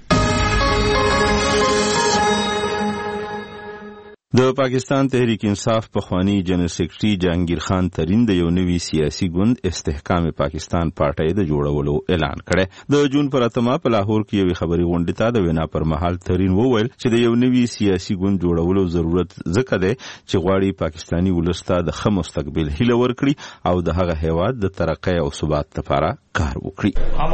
د پاکستان تحریک انصاف پخوانی جنرال سیکریټري جهانگیر خان ترین د یو نوي سیاسي ګوند استحکام پاکستان پارټي د جوړولو اعلان کړی. د جون پر 8 په لاهور کې یو خبري غونډه ته د وینا پر مهال ترین وویل چې د یو نوي سیاسي ګوند جوړولو ضرورت ځکه دی چې غواړي پاکستانی ولسته د ښه مستقبل هیله ورکړي او د هغه هیواد د ترقۍ او ثبات لپاره کار وکړي. हम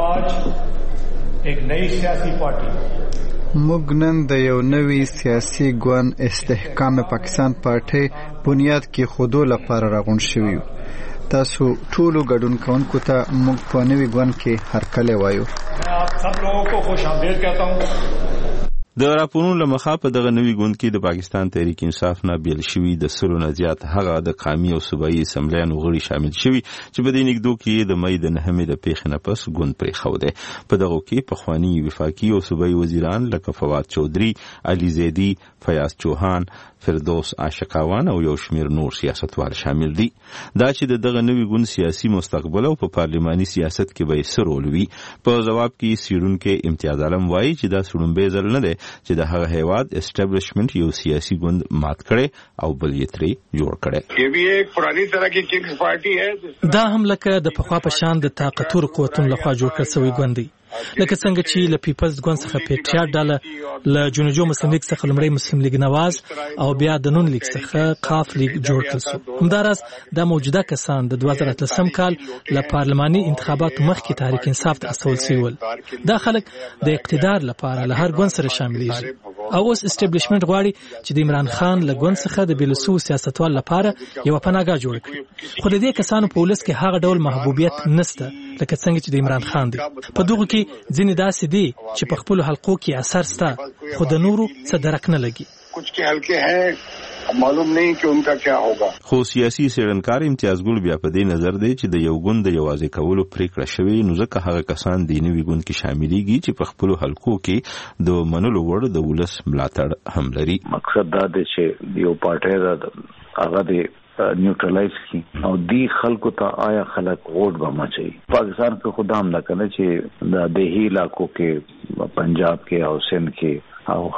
आज एक नई सियासी पार्टी موږ نن د یو نوي سیاسي ګوند استحکام پاکستان پارټي بنیاد کې خودو لپاره راغون شوی یو. تاسو ټولو ګډون کوونکو ته موږ په نوي ګوند کې هرکلی وایو. आप सब लोगों को खुश आमदीद कहता हूँ. د راپورونو لمخه په دغه نوي ګوند کې د پاکستان تحریک انصاف نه بیل شوی د سلو نه زیات هغه د قومي او صوبایي اسمبلیانو غړي شامل شوي چې په دې نګدو کې د مې د 9 د پیښې نه پس ګوند پرې خو ده. په دغه کې پخوانی وفاقي او صوبایي وزیران لکه فواد چودري، علي زیدي، فیاض چوهان، فردوس عاشقاوان او یو شمیر نور سیاستوال شامل دي. دا چې دغه نوي ګوند سیاسي مستقبل او په پارلماني سیاست کې به یې رول وي. په جواب کې سیرونکو امتیاز عالم وایي چې دا سړومبې ځل نه ده چې د هغه هیواد اسټابلیشمنت یو سیاسي ګوند مات کړي او بل یې ترې جوړ کړي. یہ بھی ایک پرانی طرح کی کنگز پارٹی ہے. دا هم لکه د پخوا په شان د طاقتور قوتونو لخوا جوړ کړل شوی ګوند دی، لکه څنګه چې له پیپلز ګوند څخه پیټریاټ ډله، له جنوجو مسلم لیگ څخه لمړی مسلم لیگ نواز او بیا د نون لیگ څخه قاف لیگ جوړ کړل شو. همداراز د موجوده کسان د 2013 کال له پارلماني انتخاباتو مخکې تحریک انصاف ته استول شوي ول. دا خلک د اقتدار لپاره له هر ګوند سره شاملېږي او اوس اسټابلیشمنت غواړي چې د عمران خان له ګوند څخه د بیلسو سیاستوال لپاره یو پناهګاه جوړ کړي. خو د دې کسانو په ولس کې هغه ډول محبوبیت نشته لکه څنګه چې د عمران خان دی. په دغه کې ځینې داسې دي چې په خپل حلقو کې اثر سته خو د نورو څه درک نه لګي. कुछ के हल्के हैं मालूم नहीं कि उनका क्या होगा. خو سیاسي څېړنکار امتیاز ګل بیا په دې نظر دی چې د یو ګوند د یوازې کولو پریکړه شوې نو ځکه هغه کسان د نوي ګوند کې شاملېږي چې په خپل حلقو کې د منلو وړ د ولس ملاتړ هم لري. مقصد دا دی چې یو پارټي دا هغه دی نیوټرلایز کی او دی خلکو ته آیا خلک ووټ به مچي. پاکستان کې خدام نه کنه چې د دهي علاقو کې پنجاب کې او سند کې او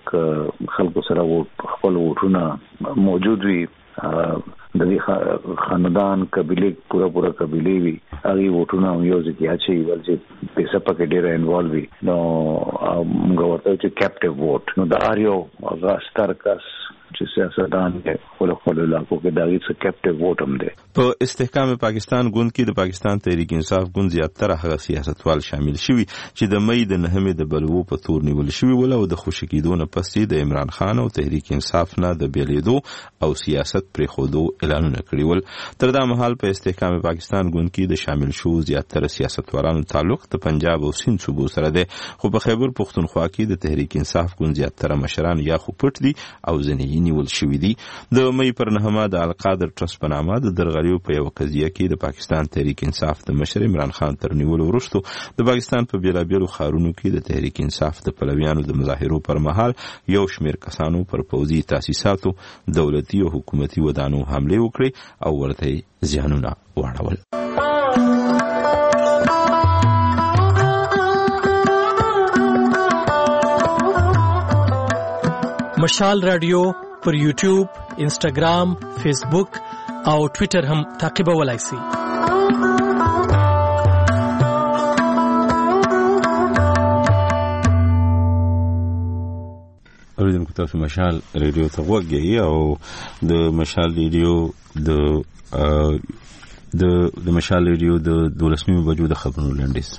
خلکو سره خپل ووټونه موجود وي. د دې خاندان قبيله پورا قبيله وي هغه ووټونه یو ځکه اچي ولې پیسې پکې ډېر انوالو وي نو موږ ورته چې کیپټیو ووټ نو دا اړیو هغه سترکس چې سیاستدان خپل علاقو کې داغي څخه کیپټیو ووټ هم دي. په استحکام پاکستان ګوند کې د پاکستان تحریک انصاف ګوند زیاتره هغه سیاستوال شامل شوي چې د مې د 9 د بلوو په تور نیول شوي ول او د خوشکیدو نه پسې د عمران خان او تحریک انصاف نه د بیلیدو او سیاست پر خودو اعلانونه کړی ول. تر دا مهال په استحکام پاکستان ګوند کې د شامل شو زیاتره سیاستوالانو تعلق د پنجاب او سند صوبو سره ده. خو په خیبر پختونخوا کې د تحریک انصاف ګوند زیاتره مشران یا خو پټ دي او ځینې نیول شوې دي. د مې پر 9 د القادر ټرست په نامه د درغلیو په یو قضیه کې د پاکستان تحریک انصاف د مشر عمران خان تر نیولو وروسته د پاکستان په بیلابیلو ښارونو کې د تحریک انصاف د پلویانو د مظاهرو پر مهال یو شمېر کسانو پر پوځي تاسیساتو، دولتي او حکومتي ودانو حملې وکړې او ورته زیانونه واړول. مشال رادیو پر یوټیوب، انسټاګرام، فیسبوک او ټویټر هم تعقیبولای شئ. اوریدونکو تاسو مشال ریډیو ته غوږ یې او د مشال ریډیو د مشال ریډیو د 12 بجو د خبرونو لنډیز.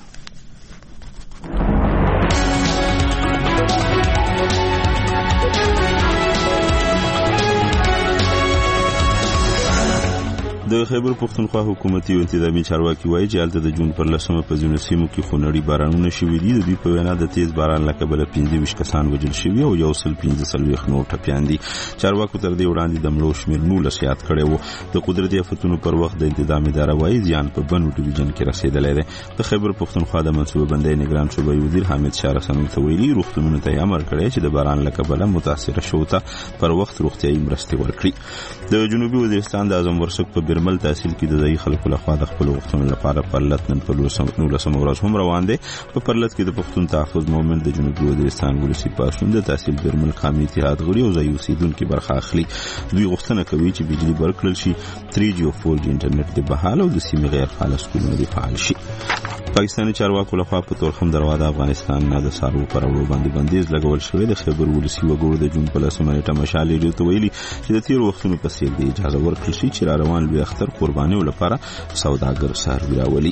د خیبر پختونخوا حکومتي او انتظامی چارواکي وایي چې هلته د جون پر 10 په ځینو سیمو کې خونړي بارانونه شوي دي. د دوی په وینا د تیز باران له کبله 25 کسان وژل شوي او 115 نور ټپیان دي. چارواکو تر دې وړاندې د مړو شمېر 19 یاد کړی و. د قدرتي آفتونو پر وخت د انتظامی اداره وایي زیان په بنو ډیویژن کې رسیدلی دی. د خیبر پختونخوا د منصوبه بندۍ نگران صوبایي وزیر حامد شاه رسنوي ته ویلي روغتونونو ته امر کړی چې د باران له کبله متاثره شوو ته پر وخت روغتیایي مرستې ورکړي. د جنوبي وزیرستان د اعظم ورسک په برمل تحصیل کې د ځایي خلکو لخوا د خپل غوښتنو لپاره پرلط نن په 19 ورځ هم روان دی. په پرلط کې د پښتون تحفظ مومنت د جنوبي وزیرستان ولسي پاڅون د تحصیل برمل قامي اتحاد غړي او ځایي اوسیدونکو برخه اخلي. دوی غوښتنه کوي چې بجلی ورکړل شي، 3G او 4G انټرنیټ د بحال او د سیمې غیر فعال سکولونه د فعال شي. پاکستاني چارواکو لخوا په تورخم دروازه د افغانستان نه د سارو پر وړو باندې بندیز لګول شوی. د خیبر ولسي وګړو د جون په 10 نیټه مشال ریډیو ته ویلي چې د تیر وختونو په څیر د اجازه ورکړل شي چې را روان لوی اختر قربانیو لپاره سوداګر ساروي راولي.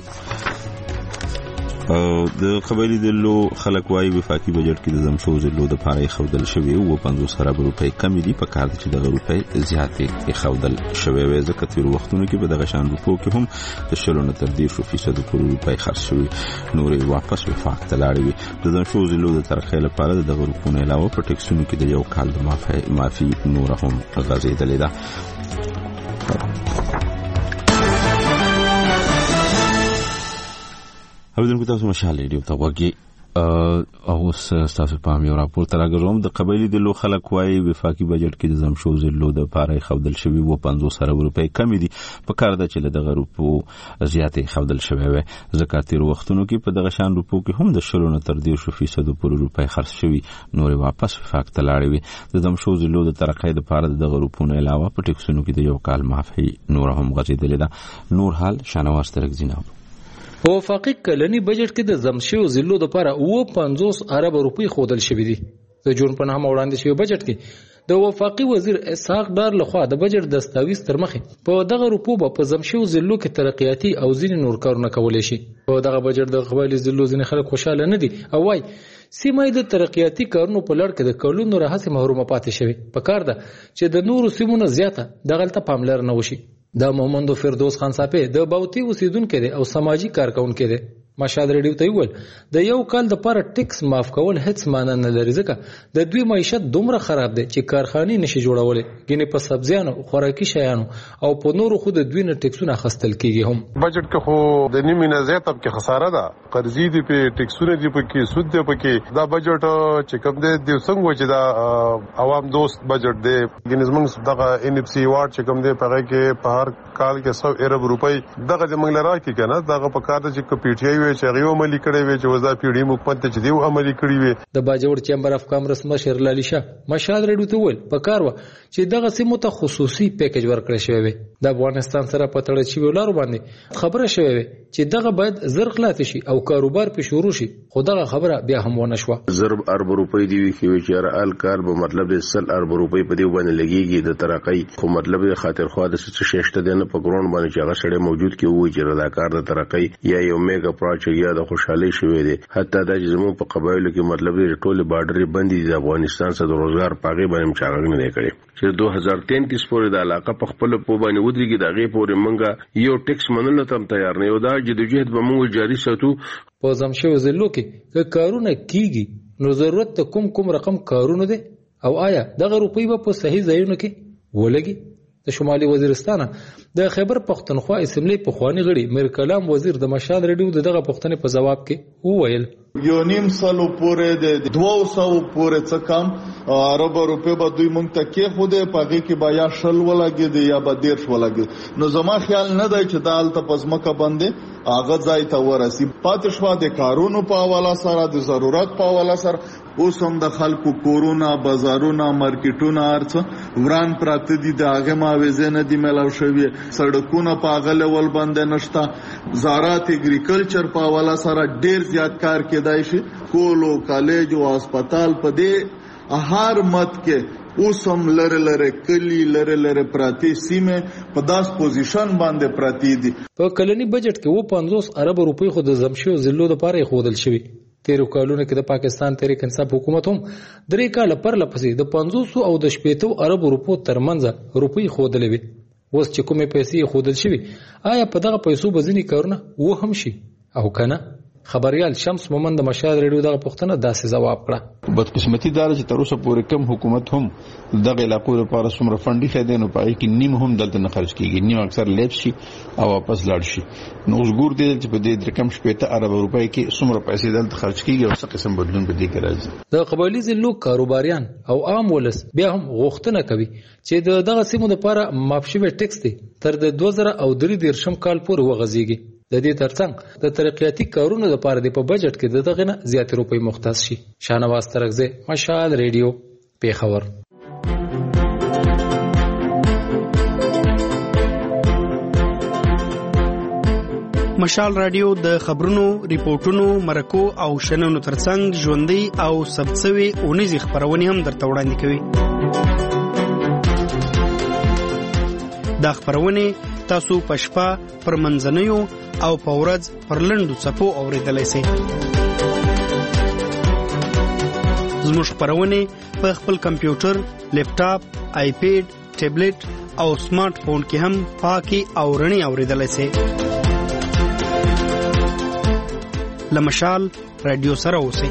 د قبایلی دلو خلک وايي وفاقي بجټ کې د زمشو زلو د پاره خودل شوی او 50 ارب روپۍ کمی دي. په کار چې د روپۍ زیاتې خودل شوی وي ځکه تیر وختونو کې به د غشان روپو کې هم د شلو نه تر 10% پورې روپۍ خرڅ شوی، نورې واپس وفاق ته لاړې وي. د زمشو زلو د ترخې لپاره د روپونو علاوه په ټیکسونو کې د یو کال د معافي نور هم غځېدلې ده. اوریدونکو تاسو مشال ریډیو ته غوږی او تاسو په یو راپور تر راغوم. د قبایلی د لو خلک وايي وفاقي بجټ کې د زمشو زلو د پاره خودل شوی و 50 ارب روپۍ کمی دي. په کار ده چې د غروپو زیاتې خودل شوی وي ځکه تیر وختونو کې په دغه شان روپو کې هم د شلو نه تر 10% پورې روپۍ خرڅ شوی، نور واپس وفاق ته لاړې وي. د زمشو زلو د ترقې د پاره د غروپونو علاوه په ټیکسونو کې د یو کال معافي نور هم غځېدلې ده. نور حال شانواز ترکزیناو په وفاقي کلنی بجټ کې د زمشو زلو لپاره 50 ارب روپۍ خودل شوې دي. د جون په 9 وړاندې شوی بجټ کې د وفاقي وزیر اسحاق ډار لخوا د بجټ دستاویز تر مخه په دغه روپو په زمشو زلو کې ترقیاتي او ځینې نور کارونه کولای شي. په دغه بجټ د قبایلی زلو ځینې خلک خوشاله نه دي او وايي سیمه د ترقیاتي کارونو په لړ کې د کلونو راهیسې محرومه پاتې شوی. په کار ده چې د نورو سیمونو زیاته دغلته پاملرنه وشي. د محمد فردوس خان صاحب د باوتی اوسیدونکو دی او سماجی کارکونکو دی. مشال ریډیو ته ویل د یو کال د پاره ټیکس معاف کول هیڅ معنی نه لري ځکه د دوی معیشت دومره خراب دی چې کارخانې نشي جوړولې. ګینه په سبزیانو، خوراکي شیانو او په نورو خو د دوی نه ټیکسونه اخیستل کیږي. هم بجټ کې خو د نیمه نه زیات اب کې خساره ده، قرضې دي په ټیکسونه دي په کې سود دي په کې. دا بجټ چې کوم دی د څنګه چې دا عوام دوست بجټ دی. ګینه زمونږ دغه NFC ایوارډ چې کوم دی په کې په هر کال کې 100 ارب روپۍ دغه د منګلرا کې کنه دغه په کار د چې PTI چې هغه عملي کړی وي چې وزا پیډي حکومت ته چې دی عملي کړی وي. د باجوړ چیمبر اف کامرس مشر لالی شاه مشال ریډیو ته ویل په کار و چې دغه سیمو ته خصوصي پیکیج ورکړی شوی وي. د افغانستان سره په تړل شوی لارو باندې خبره شوی وي چې دغه باید زر خلاص شي او کاروبار په شروع شي، خو دغه خبره بیا هم ونه شوه. زر ارب روپۍ دی چې چې ال کار به مطلب 100 ارب روپۍ په دی باندې لګيږي د ترقۍ، خو مطلب خاطر خو د څه شېشته دی نه په ګرون باندې چې هغه سره موجود کې وي چې رضاکار د ترقۍ یا یو میگا پروجیکټ یا د خوشحالي شوی دی. حتی د زمو په قبایلو کې مطلب ټول بارډر بندي د افغانستان سره د روزګار پاغي باندې چاغنګ نه کړي چې 2033 پورې د علاقه په خپل په باندې ودرېږي. د غي پورې منګه یو ټیکس منل ته تیار نه یو. دا جدوجہد به موږ جاری ساتو. په زمشو زلو کې کارونه کیږي نو ضرورت ته کوم رقم کارونه دي او آیا دغه روپۍ به په صحیح ځایونو کې ولګي؟ د شمالي وزیرستان د خیبر پختونخوا اسمبلی پخوانی غړي میر کلام وزیر د مشال ریډیو دغه پوښتنې په جواب کې وویل 1.5 سالو پورې د 200 پورې څه کم عرب روپے به دوی مونږ ته کې خوده پاږي کې با یا شل ولګي دی یا به ډیر ولګي نو زما خیال نه دی چې د الته پزماکه باندې هغه ځای ته ورسي پاتې شو د کارونو په حواله سره د ضرورت په حواله سره اوس هم د خلکو کورونا بازارونه مارکیټونه ارڅ وران پراته دي د هغه ماوزه نه دی ملاو شوی سړکونه په هغه لیول باندې نشته زراعت اګریکلچر په حواله سره ډیر زیات کار کېدای شي کولو کالج او هسپتال په دې هر مت کې اوس هم لره کلی لره پراتی سیمه په داس پوزیشن باندې پراتی دي په کلنی بجټ کې 50 ارب روپۍ خو د زمشو زلو لپاره خودل شوی تیرو کالونو کې د پاکستان تحریک انصاف حکومت هم 3 کال پر لپسې د 500 او د 80 ارب روپو ترمنځ روپۍ خودلې وي اوس چې کومې پیسې خودل شوی آیا په دغه پیسو بزنی کارونه و هم شي او کنه؟ خبريال شمس مومند د مشال ریډیو دغه پوښتنه داسې جواب کړه بدقسمتي دار چې تر اوسه پورې کم حکومت هم دغه علاقو لپاره څومره فنډي خېدې نو پای کې نیم هم دلته نه خرج کیږي نیم اکثر لیب شي او واپس لاړ شي نو اوس ګور دي چې په دې رقم 80 ارب روپۍ کې څومره پیسې دلته خرج کیږي او څه قسم بدلون به دي راځي د قبایلی ضلعو کاروباریان او عام ولس بیا هم غوښتنه کوي چې دغه سیمو لپاره مافشوي ټیکس دي تر د 2023 کال پورې وغځيږي د دې ترڅنګ د ترقیاتي کارونو لپاره د په بجټ کې دغه نه زیات روپۍ مختص شي شانواز ترغزه مشال ریډیو پیښور مشال رادیو د خبرونو ریپورتونو مرکو او شننو ترڅنګ ژوندۍ او سبڅوي اونیزي خبرونه هم درته وړاندې کوي دا خبرونه تاسو پښپا پر منځنیو او په ورځ پر لندو صفو اوریدلای شئ زموږ خبرونه په خپل کمپیوټر لیپټاپ آیپیډ ټابلیټ او سمارټ فون کې هم پاکي او رڼي اوریدلای شئ لمشال رادیو سره اوسئ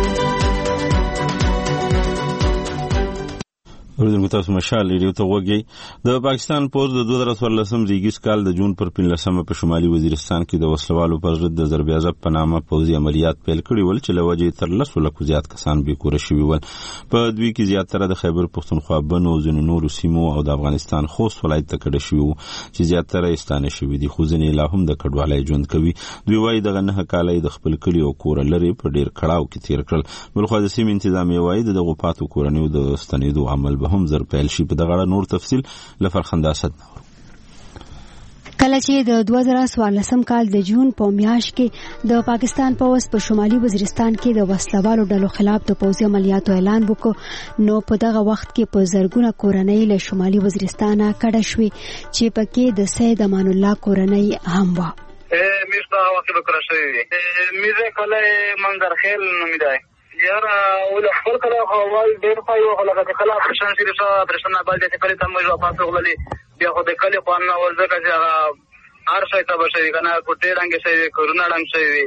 ورته تاسو مشال ریډیو ته وګورئ د پاکستان پوز د 2014 ریګیس کال د جون پر 15 په شمالي وزیرستان کې د وسلوالو پر ضد د ضربیازب په نامه پوځي عملیات پیل کړي ول چې لوجې تر 100 لکو زیات کسان به کور شوي ول په دوی کې زیاتره د خیبر پختونخوا بنو ځینو نورو سیمو او د افغانستان خوست ولایت ته کډه شوي چې زیاتره استانه شوي دي خو ځینې لا هم د کډوالۍ ژوند کوي دوی وايي دغه نه کالای د خپل کلی او کور لري په ډیر کړهو کې تیر کړل بلخو د سیمې انتظامیه وايي د غوپاتو کورنیو د ستنېدو عمل به هم زر پیل شي په دغه نور تفصیل لفرخنداست کله چې د 2014 کال د جون په میاشت کې د پاکستان پوز په شمالي وزیرستان کې د وسلوالو ډلو خلاف د پوځي عملیاتو اعلان وکړ نو په دغه وخت کې په زرګونه کورنۍ له شمالي وزیرستان کډه شوې چې پکې د سید امان الله کورنۍ هم و میشته وسلو کړه شوې میزه کله منظر خیل نومیدای یاره ول خپل کله اول ډیر پایو هغه کله پرشن شي پرشن باندې چې کله تم یو پاسو غلي بیا خو د کله په نو ورځ کې هغه هر شي ته بشي کنه کوټه رنګ شي کورونا رنګ شي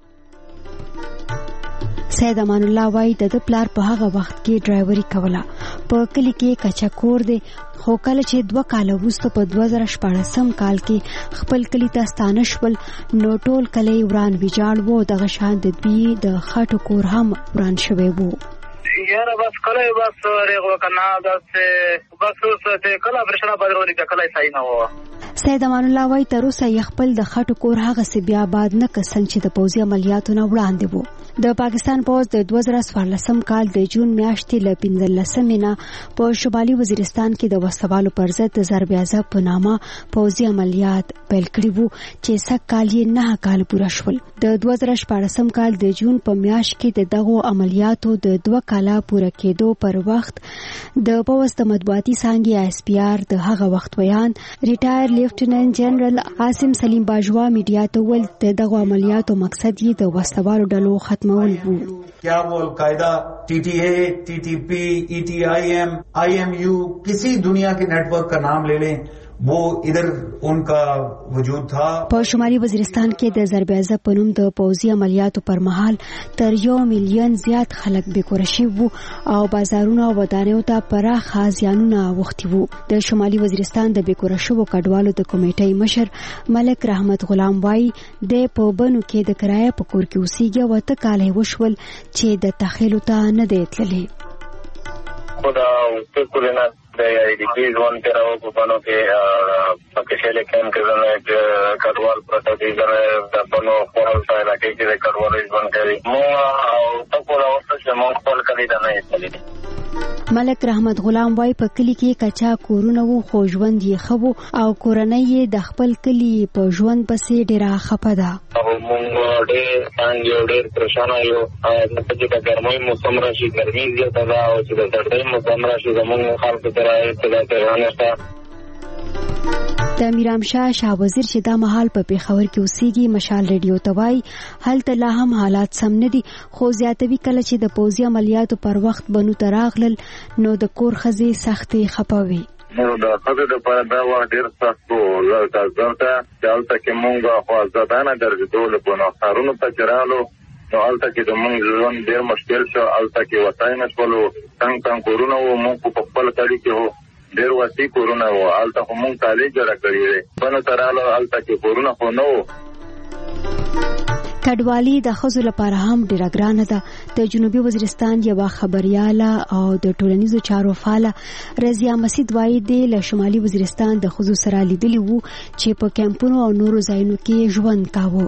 سید امان الله وای د پلار په هغه وخت کې ډرایوري کوله په کلی کې کچا کور دی خو کله چې 2 کال وروسته په 2014 کال کې خپل کلی ته ستانه شول نو ټول کلی وران ویجاړ وو دغه شان د دوی د خټو کور هم وران شوی وو یاره بس کله بس رغو کنه بس څه کله فرشنا بدرونی کله صحیح نه وو سید امان الله وای تر اوسه خپل د خټو کور هغه سی بیا باد نه کسن چې د پوځي عملیاتو نه وړاندې وو د پاکستان پوز د 2014 کال د جون میاشتې ل 15 نه په شمالي وزیرستان کې د وسوالو پر ضد د ضربیازب په نامه پوځي عملیات پیل کړي وو چې سک کال یې 9 کال پوره شول د 2014 کال د جون په میاشت کې د دغه عملیاتو د 2 کال پوره کېدو پر وخت د پوز د مطبوعاتي څنګه اس پی آر د هغه وخت بیان ریټایر لیفټیننټ جنرال عاصم سلیم باجوا میډیا ته ول دغه عملیاتو مقصد یې د وسوالو ډلو ختمول وو क्या वो Al Qaeda TTA, TTP, ETIM, IMU किसी दुनिया के नेटवर्क का नाम ले लें वो इधर उनका वजूद था. په شمالي وزیرستان کې د ضرب عضب په نوم د پوځي عملیاتو پر مهال تر 1 میلیون زیات خلک بېکوره شوي وو او بازارونه او ودانیو ته پراخه زیانونه اوښتي وو. د شمالي وزیرستان د بېکوره شوو کډوالو د کمیټې مشر ملک رحمت غلام وایي د په بنو کې د کرایه په کور کې اوسېږي او 8 کاله وشول چې د تخیلو ته نه دی تللی. خدا उसके कुलना आईडीपी जोन के रहो कुपनो के पकेशले कैम के जोन कटवाल प्रति जोन दपनो कोरल सा इलाके के कटवाल इस बन करी मो तो कोला से मो कॉल करी da نه चली. ملک رحمت غلام وای په کلی کې کچا کورونه وو خو ژوند یې خو او کورنۍ یې د خپل کلی په ژوند پسې ډیره خپه ده. او مونږ ډېر څنګه ډېر پریشان یو چې د ګرمۍ موسم راشي ګرمي زیاته ده او چې د سړې موسم راشي زموږ خلکو ته راځي. د میرامشاه شاه وزیر چې دا مهال په پیښور کې اوسېږي مشال ریډیو ته وایي هلته لا هم حالات سم نه دي خو زیاتوي کله چې د پوځي عملیاتو پر وخت بنو ته راغلل نو د کور ښځې سختې خپه وي. نو د ښځو دپاره دا وخت ډېر سخت و. ځکه چې هلته کې مونږ خو ازادانه ګرځېدو په نوښارونو ته چې رالو نو هلته کې د مونږ ژوند ډېر مشکل شو. هلته کې وسایل شولو څنګ کورونه وو مونږ په خپل کلي کې وو ډېر وسیع کورونه وو. هلته خو مونږ کالج جوړه کړې وې بنو ته رالو هلته کې کورونه خو نه وو. کډوالي د ښځو لپاره هم ډیره ګرانه ده. د جنوبي وزیرستان یوه خبریاله او د ټولنیزو چارو فعاله رضیا مسید وایي دی له شمالي وزیرستان د ښځو سره لیدلی وو چې په کیمپونو او نورو ځایونو کې ژوند کاوه.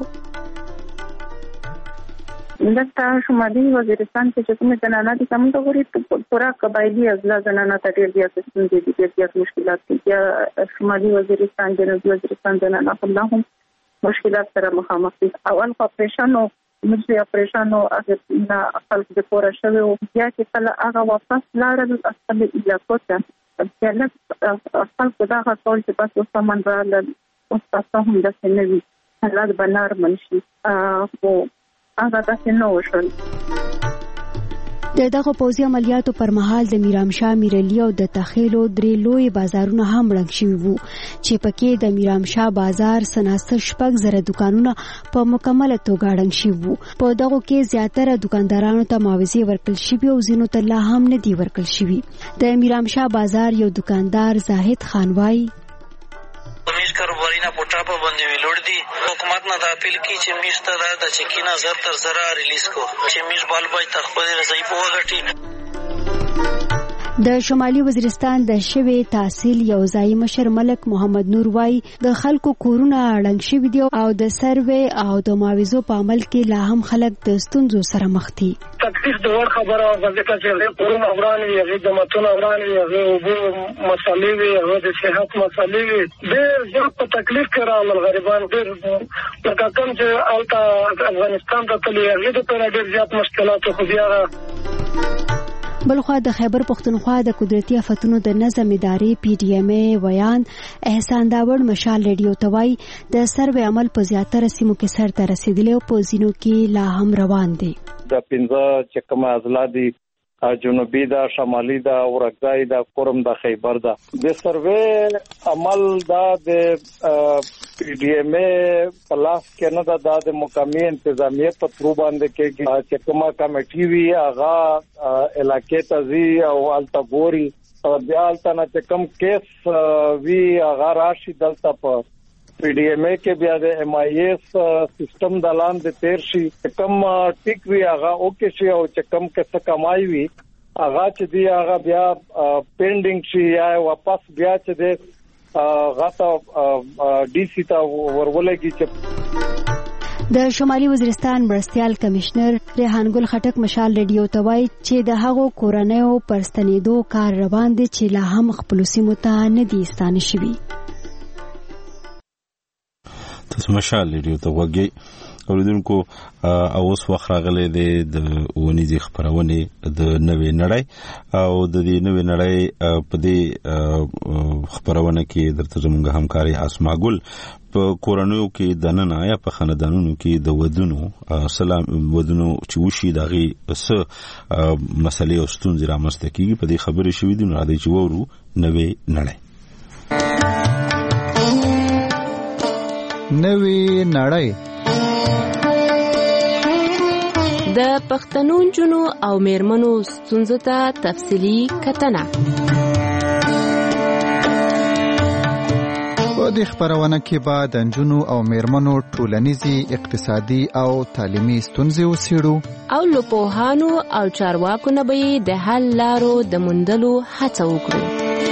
دلته شمالي وزیرستان کې چې کومه زنانه دي کوم ډول پورا قبایلی ازلا زنانه ته ډېر زیات ستونزې دي ډېر زیات مشکلات دي. یا شمالي وزیرستان جنوبي وزیرستان زنانه هم مشکلات سره مخامخ دي. اول اپریشن او مجلس اپریشن او هغه خلک د پوره شوی او بیا چې کله هغه واپس لاړل خپل علاقو ته بیا خلک دا ټول چې تاسو سامان راغلل او تاسو هم د سنوي حالات بنار منشي او هغه تاسو نو وشول. د دغه پوځي عملیاتو پر مهال د میرامشاه میرعلي او د تخیلو درې لوی بازارونه هم رنګ شوي وو چې پکې د میرامشاه بازار سناستر 6,000 دکانونه په مکمله توګه رنګ شوي وو. په دغه کې زیاتره دکاندارانو ته معاوضې ورکړل شوي او ځینو ته لا هم نه دي ورکړل شوي. د میرامشاه بازار یو دکاندار زاهد خان وایي میش کاروباری نه پټا په باندې ویلوړ دي. حکومت نه د اپیل کی چې میش ته د چکینه زر تر زره ریلیز کو چې میش بال بای تخپل رضای په وګټي. د شمالي وزیرستان د شوی تحصیل یو ځای مشر ملک محمد نور وای د خلکو کورونه اړنګ شوي دي او د سروې او د معاوضو په عمل کې لا هم خلک د ستونزو سره مخ دي. تکلیف د ور خبره ځکه چې کورونه وران وي هغه د متون وران وي هغه وبو مسالې وي هغه د صحت مسالې وي ډېر زیات په تکلیف کې راغلل غریبان ډېر لکه کوم چې الته افغانستان ته تللی هغه د پر ډېر زیات مشکلات خو بیا. بلخوا د خیبر پختونخوا د قدرتي آفتونو د نظم ادارې پی ډی ایم ای ویان احسان داوړ مشال ریډیو ته وایي د سروې عمل په زیاتره سیمو کې سر ته رسېدلی او په ځینو کې لا هم روان دی. د 15 چې کوم اضلاع دي جنوبي دا شمالي دا ورګای دا کورم دا خیبر دا د سروې عمل دا د پی ډی ایم ای پلاس کې نه دا د مقامی انتظامیه په ترو باندې کې چې کومه کمیټي وی هغه علاقې ته زی او التګوري او بیا التنه چې کوم کیس وی هغه راشي دلته په پی ډی ایم ای کې بیا د ایم آی ایس سیستم د لاندې تیر شي کوم ټیک وی هغه اوکې شي او چې کوم څه کمای وی هغه چې دی هغه بیا پینډینګ شي یا واپس بیا چې دی غاټه ډی سی ته ورولګي چې د شمالي وزیرستان مرستيال کمشنر ریحان ګل خټک مشال ریډیو ته وایي چې د هغو کورنیو پر ستنېدو کار روان دي چې لا هم خپل سیمو ته نه دي ستانه شوي. تاسو مشال ریډیو ته وګورئ اوریدونکو اوس وخت راغلی دی د ونیزي خبرونه د نوې نړۍ او د دې نوې نړۍ په دې خبرونه کې درته زموږ همکاري اسما ګل په کورونو کې د نن آیا په خاندانونو کې د ودونو سلام ودونو چې وشي دغه څه مسلې او ستونزې رامنځته کیږي په دې خبرې شوې دي نو راځي چې وورو نوې نړۍ نوې نړۍ. د پښتنو نجونو او میرمنو ستونزو ته تفصیلي کتنه. په دې خبرونه کې به د نجونو او میرمنو ټولنیزي، اقتصادي او تعلیمي ستونزې وڅېړو او له پوهانو او چارواکو نه به د حل لارو د موندلو هڅه وکړو.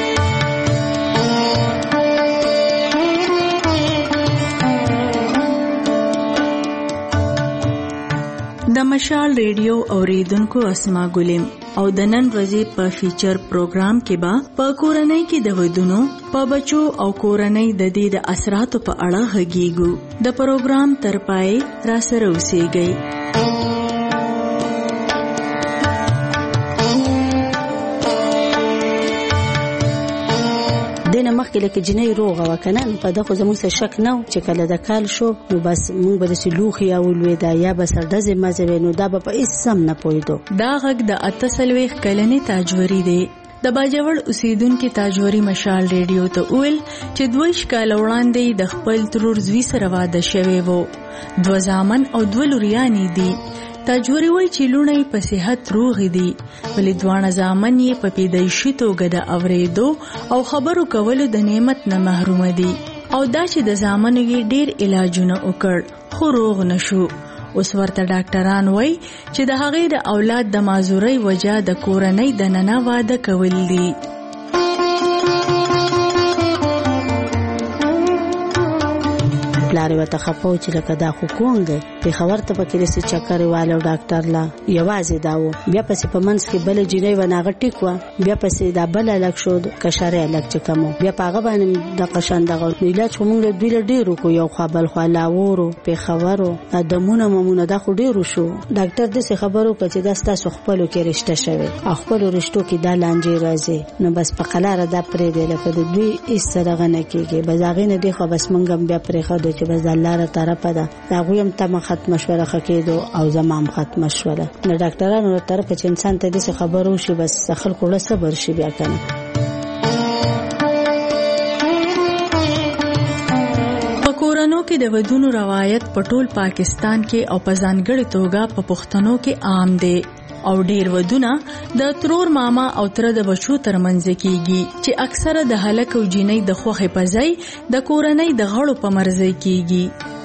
د مشال ریډیو اوریدونکو اسما ګلیم او د نن ورځې په فیچر پروګرام کې به په کورنۍ کې د ودونو، په بچو او کورنۍ د دې د اثراتو په اړه غږیږو. د پروګرام تر پای را سره اوسئ. دنه مخکې لکه جنۍ روغه وکنه په دغه زموږ څه شک نه چې کله د کال شو نو بس موږ به د سلوخي او لویدا یا بس دزه مزه نو دا په اسم نه پویدو. دا غږ د 88 کلنې تاجوري دی. د باجوړ اوسیدونکو تاجوري مشال ریډیو ته ویل چې 2 کال وړاندې د خپل ترور زوی سره واده شوی وو. 2 زامن او 2 لوریانی دي. تاجوري وای چې لونه په صحت روغ دي، ولې دوانه زامن یې په پیدایشي توګه د اوریدو او خبرو کولو د نعمت نه محروم دي او دا چې د زامنو یې ډیر علاجونه وکړ خو روغ نشو. اوس ورته ډاکټران وای چې د هغې د اولاد د معذورۍ وجہ د کورنۍ د ننا واده کول دي. پلار وته خپو چې لکه دا خو کونګ په خبر ته پکې رسې چکر والو ډاکټر لا یوازې داو. بیا پسې په منځ کې بل جنې و ناغه ټیکوا، بیا پسې دا بل لک شو کشاره لک چکمو، بیا پاغه باندې د قشان دغه علاج کوم له دوی ډیرو کو یو خپل خلاورو په خبرو ادمونه ممونه دا خو ډیرو شو. ډاکټر دې خبرو کړي چې دا ستاسو خپلو کې رشتہ شوی، خپل رشتو کې دا لانجې راځي نو بس په قلاره دا پرې دی لکه د دوی هیڅ سره غنه کېږي. بزاغینه دی خو بس منګم بیا پرې خو چې بس د الله تعالی طرفه ده دا غویم تم ختم شوره خکېدو او زمام ختم شوره. نو ډاکټرانو طرف چې انسان ته دې خبرو شي بس خلکو له صبر شي بیا کنه. کورونو کې د ودونو روایت په ټول پاکستان کې او په ځانګړي توګه په پښتنو کې عام دی او ډیر ودونه د ترور ماما او تر د بچو ترمنځ کیږي چې اکثره د هلک او جنۍ د خوخه په ځای د کورنۍ د غړو په مرزه کیږي.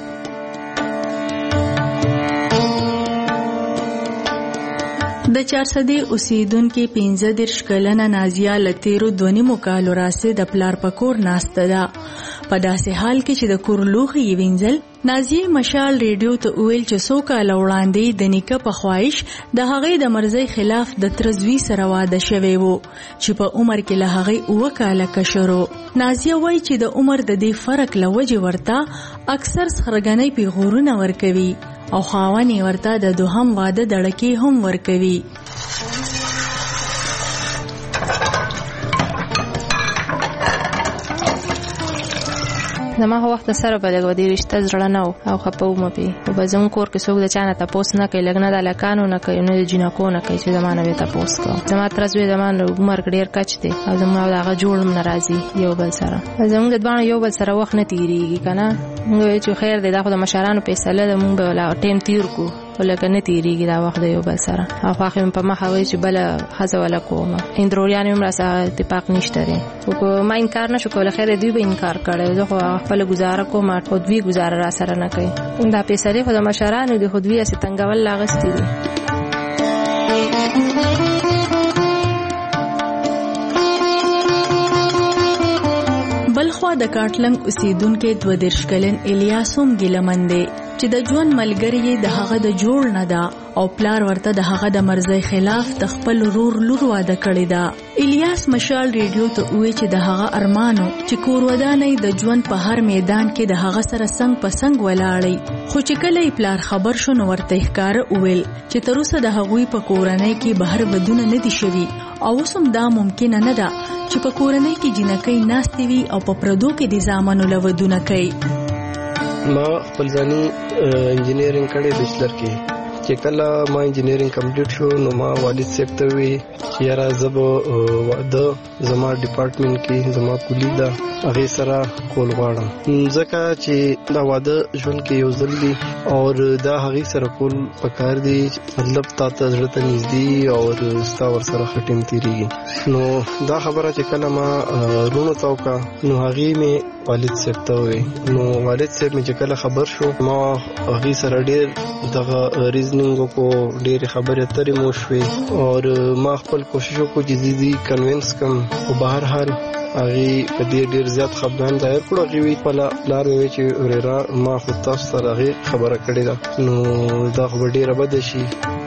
د 400 اوسیدونکو 15 کلنه نازیه لتیرو 2.5 کالو راسه د پلار پکور ناشته ده. په داسې حال کې چې د کورلوخي وینځل نازیه مشال ریډیو ته ویل چې څو کال وړاندې د نیکه په خواهش د هغې د مرزي خلاف د ترزوی سره واده شوی وو چې په عمر کې له هغې 2 کاله کشرو. نازیه وایي چې د عمر د دې فرق لوجه ورته اکثر سرګنۍ پیغورونه ورکوي او خاوني ورته د دوهم واده دړکې هم ورکوي. زما هو وخت سره په دغه دی رشتہ زړه نه او خپو مې په بزم کور کې څوک د چانه تاسو نه کوي لګنه د لکانو نه کوي نو د جنکو نه کوي چې زمانه به تاسو کو زما ترځوي زمانه عمر ډیر کچ دی او زما هغه جوړ ناراضي یو بل سره زموږ د باندې یو بل سره وخت نه تیریږي کنه موږ چې خیر دی دا خو د مشرانو په سله د مونږ ولا ټیم تیر کو ولکه نه تیریږي دا وخت یو بل سره او خو په مخه وای چې بل حزه ولا کومه اندروریان هم راسه اتفاق نشته لري او ما انکار نشو کولای خیر دی به انکار کړي زه خو خپل گزاره کوم او دوی گزاره را سره نه کوي دا پیسې خو د مشرانو د خودوی اس تنګول لاغستې دي. بلخوا د کاټلنګ اوسیدونکو 22 کلن الیاسوم ګلمن دی چې د ژوند ملګری د هغه د جوړ نه ده او پلار ورته د هغه د مرزي خلاف د خپل رور لور واده کړی ده. الیاس مشال ریډیو ته وی چې د هغه ارمانو چې کور ودانې د ژوند په هر میدان کې د هغه سره څنګ په څنګ ولاړی خو چې کله پلار خبر شو نو ورته ښکار وویل چې تر اوسه د هغوی په کورنۍ کې بهر ودونه نه دي شوي او سم دا ممکن نه ده چې په کورنۍ کې جنکۍ ناستې وي او په پردو کې د زامنو لودونه کوي. ما خپل ځاني انجینیرینګ کړی بچلر کې چې کله ما انجینیرینګ کمپلیټ شو نو ما والد صاحب ته وی چې یاره زب واده زما ډپارټمنټ کې زما کلی دا هغه سره کول غواړم ځکه چې دا واده ژوند کې یو ځل دی او دا هغه سره کول پکار دی مطلب تاسو زړه ته نږدې او ستا ور سره خټیم تیریږي نو دا خبره چې کله ما رونو تاوکا نو هغه می والد صاحب ته وی نو والد صاحب می چې کله خبر شو ما هغه سره ډیر دغه ریزنینګ کو ډیر خبره اترې مو شوې او ما خپل کوشش وکړ چې زیدي کنوینس کم او بهر حال هغه په دې ډیر زیات خپګان ظاهر کړو هغه وی په لار وی چې ورېرا ما خو تاسو سره خبره کړې ده نو دا خو ډیره بد شي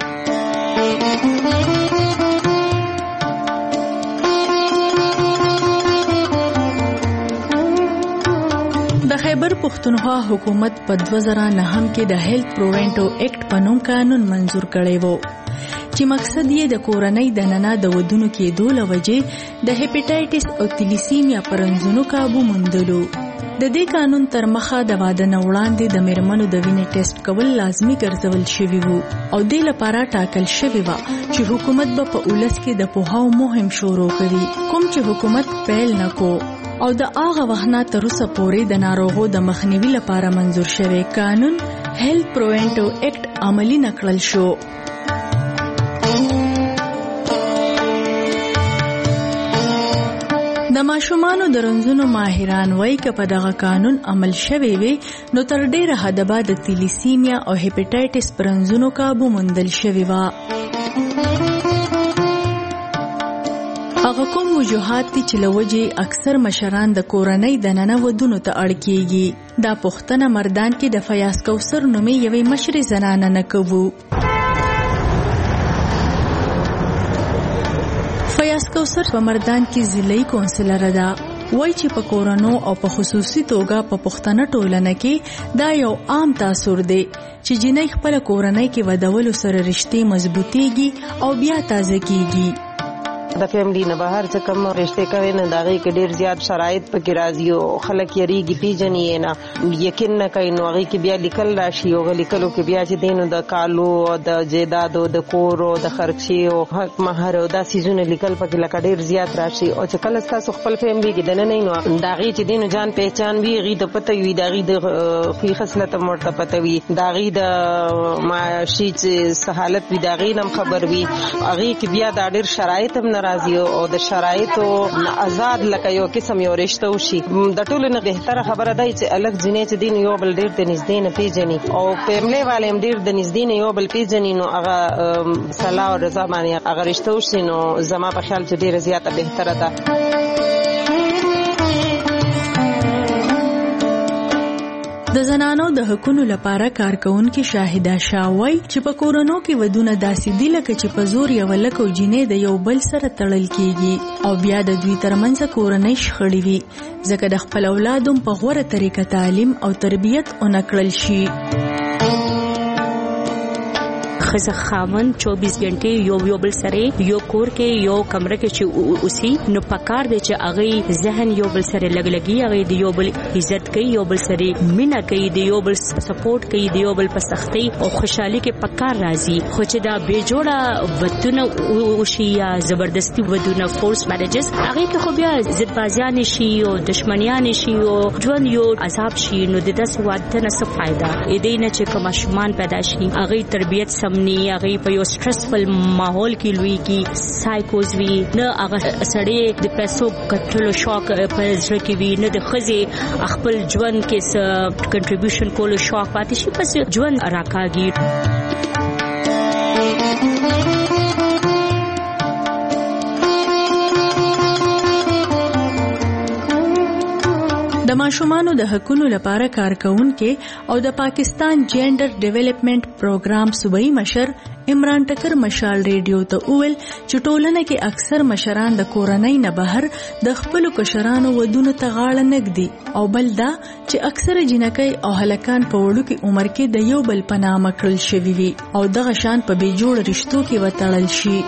د خیبر پښتونخوا حکومت په 2009 کې د هیلث پرووینټو ایکټ په نوم قانون منزور کړی وو چې مقصد یې د کورنۍ د ننه د ودونو کېدو له وجې د هیپاټایټس او تلیسیمیا پرنځونو کابو موندلو. د دې قانون تر مخه د واده نه وړاندې د میرمنو د وینې ټیسټ کول لازمي ګرځول شوی وو او دې لپاره ټاکل شوی و چې حکومت به په اولس کې د پوهاو مهم شروع کړي کوم چې حکومت پیل نکو او د هغه وخت تر اوسه پورې د ناروغو د مخنیوي لپاره منزور شوی قانون هیلث پرووینټو ایکټ عملی نکړل شو. د ماشومانو د رنځونو ماهران وایي چې په دغه قانون عمل شوی وي نو تر ډیره حده به د تلیسیمیا او هیپاټایټس پرنځونو کابو موندل شوی و. هغه کوم وجوهات چې لوجه اکثر مشران د کورنۍ د ننه ودونو ته اړ کیږي دا پښتنه مردان کې د فیاض کوثر نومې یوې مشرې زنانه نه کوو. فیاض کوثر په مردان کې ضلعي کونسلر ده وایي چې په کورونو او په خصوصي توګه په پښتنه ټولنه کې دا یو عام تاثر دی چې جنۍ خپل کورنۍ کې ودولو سره رشتې مضبوطيږي او بیا تازه کیږي. د فیملی نه بهر څه کوم رشته کوي نه داغي کې ډیر زیات شرایط پکې راځي او خلک یریږي پیژنې نه یقین نه کوي نو هغه کې بیا لیکل راشي او لیکلو کې بیا چې دینو د کالو او د جیداد او د کور او د خرچي او حق مہر او د سيزونه لیکل پکې لکه ډیر زیات راشي او چې کله تاسو خپل فیملی کې دنه نه نو داغي چې دینو جان پہچان وی غي د پته وی داغي د خي خصلت مرته پته وی داغي د معاشي حالت وی داغي نم خبر وی هغه کې بیا د ډیر شرایط هم راځي او د شرایطو آزاد لکه یو قسم یو رشته وشي د ټولو نه بهتره خبره ده چې الګ جنې چې دین یو بل ډیر د نږدې نه پیژني او فیملی والے هم ډیر د نږدې نه یو بل پیژني نو هغه صلاح او رضا باندې هغه رشته وشي نو زما په خیال چې ډیر زیاته بهتره ده. د زنانو د حقوقو لپاره کارکونکو شاهده شاوي چې په کورونو کې ودونه داسې دي لکه چې په زور یو لکه جنې د یو بل سره تړل کیږي او بیا د دوی ترمنځ کورنۍ شخړې وي ځکه د خپل اولادو په غوړه طریقه تعلیم او تربیت اونکړل شي. خزه خاون 24 غنټه یو بل سره یو کور کې یو کمره کې چې اوسي نو پکار دی چې هغه ذهن یو بل سره لګلګي هغه دی یو بل عزت کوي یو بل سره مینا کوي دی یو بل سپورټ کوي دی یو بل په سختي او خوشحالي کې پکار راځي خو چې دا بے جوړه ودونه وشي یا زبردستی ودونه فورس مارجز هغه کې خو بیا ضد بازیان شي او دشمنیان شي او ژوند یو عذاب شي نو د داس واده نه څه فائدہ اې دینه چې کوم شومان پیدا شي هغه تربيت سم هغه په یو سټرسفل ماحول کې لوي کی سایکوز وی نه هغه سړی د پیسو کټلو شوق په ځړ کې وی نه د خزي خپل ژوند کې څه کنټریبیوشن کولو شوق پاتې شي پس ژوند راکاږي. د ماشومانو د حقوقو لپاره کارکونکو او د پاکستان جینډر ډیولپمنٹ پروګرام صوبایي مشر عمران ټکر مشال ریډیو ته وویل چې ټولنه کې اکثر مشران د کورنۍ نه بهر د خپل کشرانو ودونو ته غاړه نږدي او بل دا چې اکثر جنکۍ او هلکان په وړوکي عمر کې د یو بل په نامه کړل شوي وي او دغه شان په بې جوړ رشتو کې وتړل شي.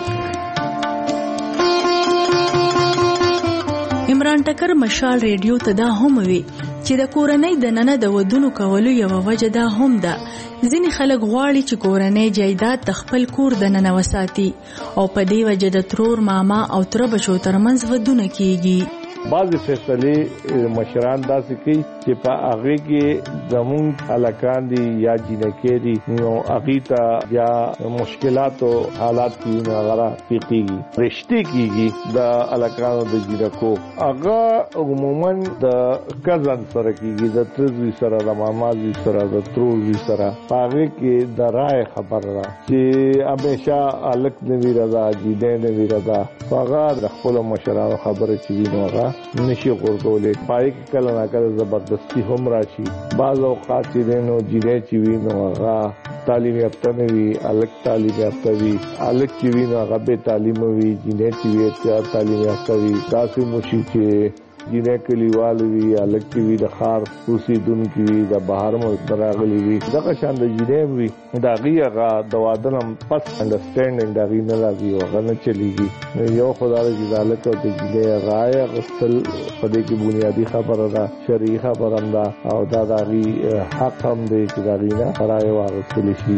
عمران ټکر مشال ریډیو ته دا هم وی چې د کورنۍ دننه د ودونو کولو یو وجه دا هم ده ځینې خلک غواړي چې کورنۍ جایداد د خپل کور دننه وساتي او په دې وجه د ترور ماما او تره بچو ترمنځ ودونه کیږي. بعض فیصله مشران داسې کوي چې په هغه کې زمون الکان دي یا جنکې دي نو هغه ته یا مشکلات او حالات کې نه غره کیږي رشتہ کیږي د الکانو د جنکو هغه عموما د کزن سره کیږي د ترزوی سره د مامازي سره د تروزوی سره هغه کې د رائے خبره ده چې همیشه الک نه ویرا جیدې نه ویرا هغه د خپل مشرانو خبره چي نو نشي غردولې پای کې کله نه کله زبردستی هم راشي. بعض اوقات چې دینو جیرې چې وي نو هغه تعلیم یافته نه وي الک تعلیم یافته وي الک چې وي نو هغه به تعلیم وي جیرې چې وي تعلیم یافته وي تاسو مشي چې جنہیں کلیوال وی الگ کی وی د خار اوسیدونکو وی د بهر ملک راغلی وی دغه شان د جنہیں وی داغي هغه د وادن پس انډرستانډینګ داغي نه لاګي او غنه چلیږي یو خدای دې ذالک او د جنہیں غای غسل په دې کې بنیادی خبره ده شرعي خبره ده او دا داغي حق هم دې چې داغي نه راي واغستل شي.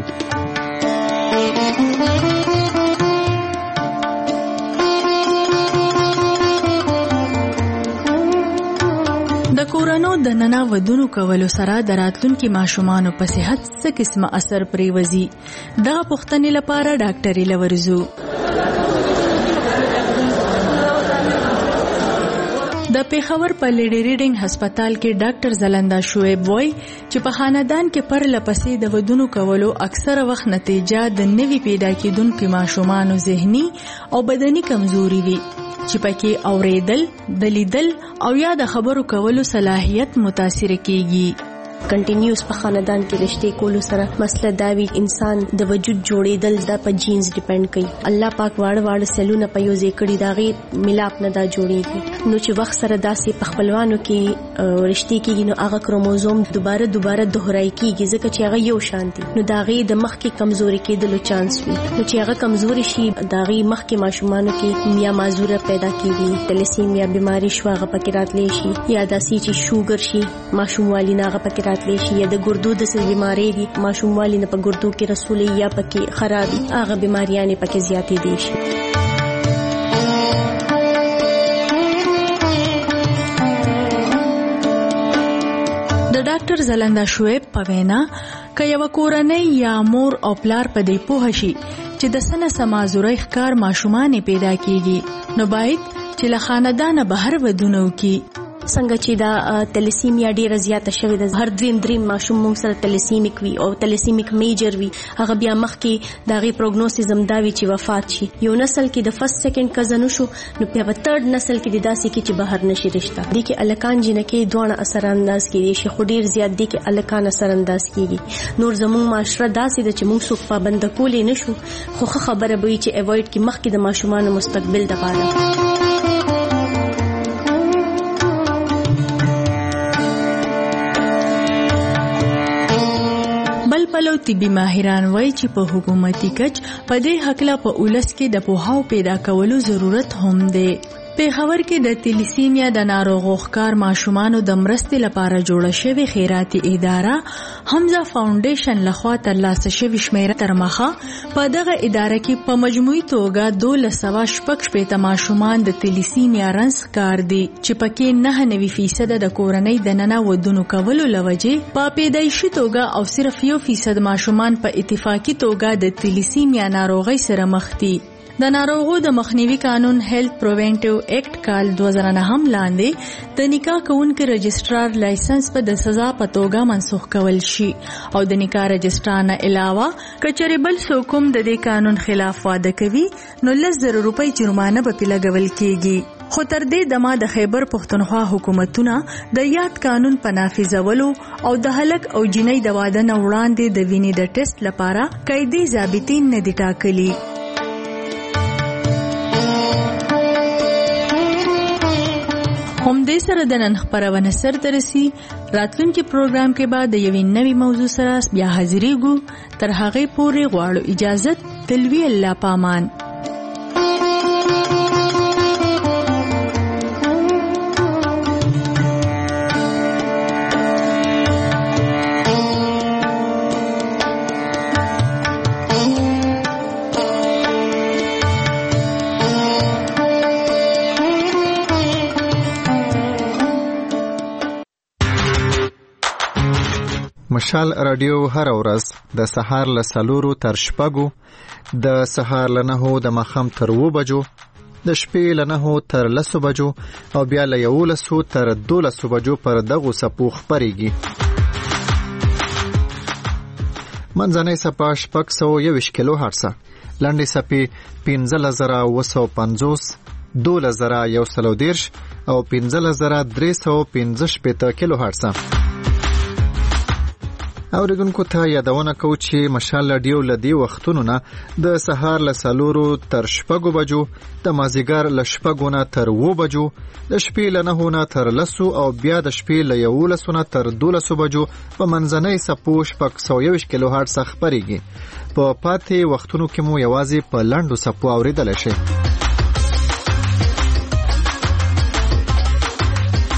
د کورونو د ننه ودونو کولو سره د راتلونکي ماشومانو په صحت څه قسمه اثر پریوزي دا پوښتنې لپاره ډاکټر لورزو د پیښور په لیډي ریډینګ هسپتال کې ډاکټر زلندا شعیب وای چې په خاندان کې پر لپسې د ودونو کولو اکثره وخت نتیجه د نوي پیدا کېدونکو ماشومانو ذهني او بدني کمزوري وي چې پکې اوریدل، دلیدل او یا د خبرو کولو صلاحیت متاثر کیږي. کنټینیوس په خاندان کې رشتې کولو سره مسله دا وی انسان د وجود جوړېدل د په جینز ډیپند کوي. الله پاک واړه سلونه په یو ځای کړي داغي ملاپ نه دا جوړيږي نو چې وخت سره داسې په خپلوانو کې رشتې کېږي نو هغه کروموزوم دوباره دوهرای کېږي ځکه چې هغه یو شانتي نو داغي د مخ کې کمزوري کېدلو چانس وي نو چې هغه کمزوري شي داغي مخ کې ماشومانو کې میا مازوره پیدا کېږي تلسیمیا بیماری شو هغه پکې راتلی شي یا داسې چې شوګر شي ماشوم والی نه هغه پکې راتلی شي یا د ګردو د څه بیماری دي ماشوم والی نه په ګردو کې رسولي یا پکې خرابي هغه بیماریاں پکې زیاتې دي شي. د ډاکټر زلندا شعیب په وینا که یو کورنۍ یا مور او پلار په دې پوه شي چې د سنه سمازوري ښکار ماشومان پیدا کیږي نو باید چې له خاندان بهر ودونو کې څنګه چې دا تلسیمیا ډیره زیاته شوې ده هر دریم ماشوم مونږ سره تلسیمیک وي او تلسیمیک میجر وي هغه بیا مخکې داغي پروګنوسیس هم دا وی چې وفات شي. یو نسل کې د فرست سیکنډ کزن شو نو بیا په تھرد نسل کې د داسې کې چې بهر نشي رشتہ دي کې الکان جنکې دوه اثر انداز کیږي شي خو ډیر زیات دي کې الکان اثر انداز کیږي. نور زموږ معاشره داسې د چې مونږ څوک پابند کولې نشو خو خبره به چې اوایډ کې مخکې د ماشومان مستقبل د پاره پلو طبي ماهران وایي چې په حکومتي کچ په دې حقله په اولس کې د پوهاو پیدا کولو ضرورت هم دی. پیښور کې د تلیسیمیا د ناروغو ښکار ماشومانو د مرستې لپاره جوړه شوې خیراتي اداره حمزه فاونډیشن لخوا ترلاسه شوې شمیره تر مخه په دغه اداره کې په مجموعي توګه 1216 ماشومان د تلیسیمیا رنځ ښکار دي چې پکې 99% د کورنۍ دننه ودونو کولو لوجې په پیدایشي توګه او صرف 1% ماشومان په اتفاقی توګه د تلیسیمیا ناروغي سره مخ دي. د ناروغو د مخنیوي قانون هیلث پریونټیو ایکټ کال 2009 لاندې د نکاح کوونکو رجسټرار لایسنس په د سزا په توګه منسوخ کول شي او د نکاح رجسټرار نه علاوه کچری بل څوک هم د دې قانون خلاف واده کوي نو 100,000 روپۍ جرمانه به لګول کیږي. خو تر دې دمه د خیبر پښتونخوا حکومتونه د یاد قانون په نافذولو او د هلک او جنۍ د واده نه وړاندې د وینې د ټیسټ لپاره قاعده ضابطین نه دي ټاکلي. هم دې سره د نن خبرونه سر ترسي راتلونکي پروګرام کې بعد د یوې نوې موضوع سره بیا حاضرېږو تر هغه پورې غواړو اجازه تلوي الله پامان. مشال رادیو هر ورځ د سهار له 4 تر 6، د سهار له 9 د ماښام تر 2 بجو، د شپې له 9 تر 10 بجو او بیا له 11 تر 12 بجو پر دغو سپو خپرېږي. منځنۍ سپه 621 کیلو هرتز، لنډې سپې 15950، 12130 او 15315 کیلو هرتز. اوریدونکو ته یادونه کوو چې مشال رادیو لدی وختونو نه د سهار له 4 تر 6 بجو، د مازیګر له 6 نه تر 2 بجو، د شپې له 9 نه تر 10 او بیا د شپې له 11 نه تر 12 بجو په منځنۍ سپو 621 کیلو هرتز خپرېږي. په پاتې وختونو کې مو یوازې په لنډو سپو اوریدل شي.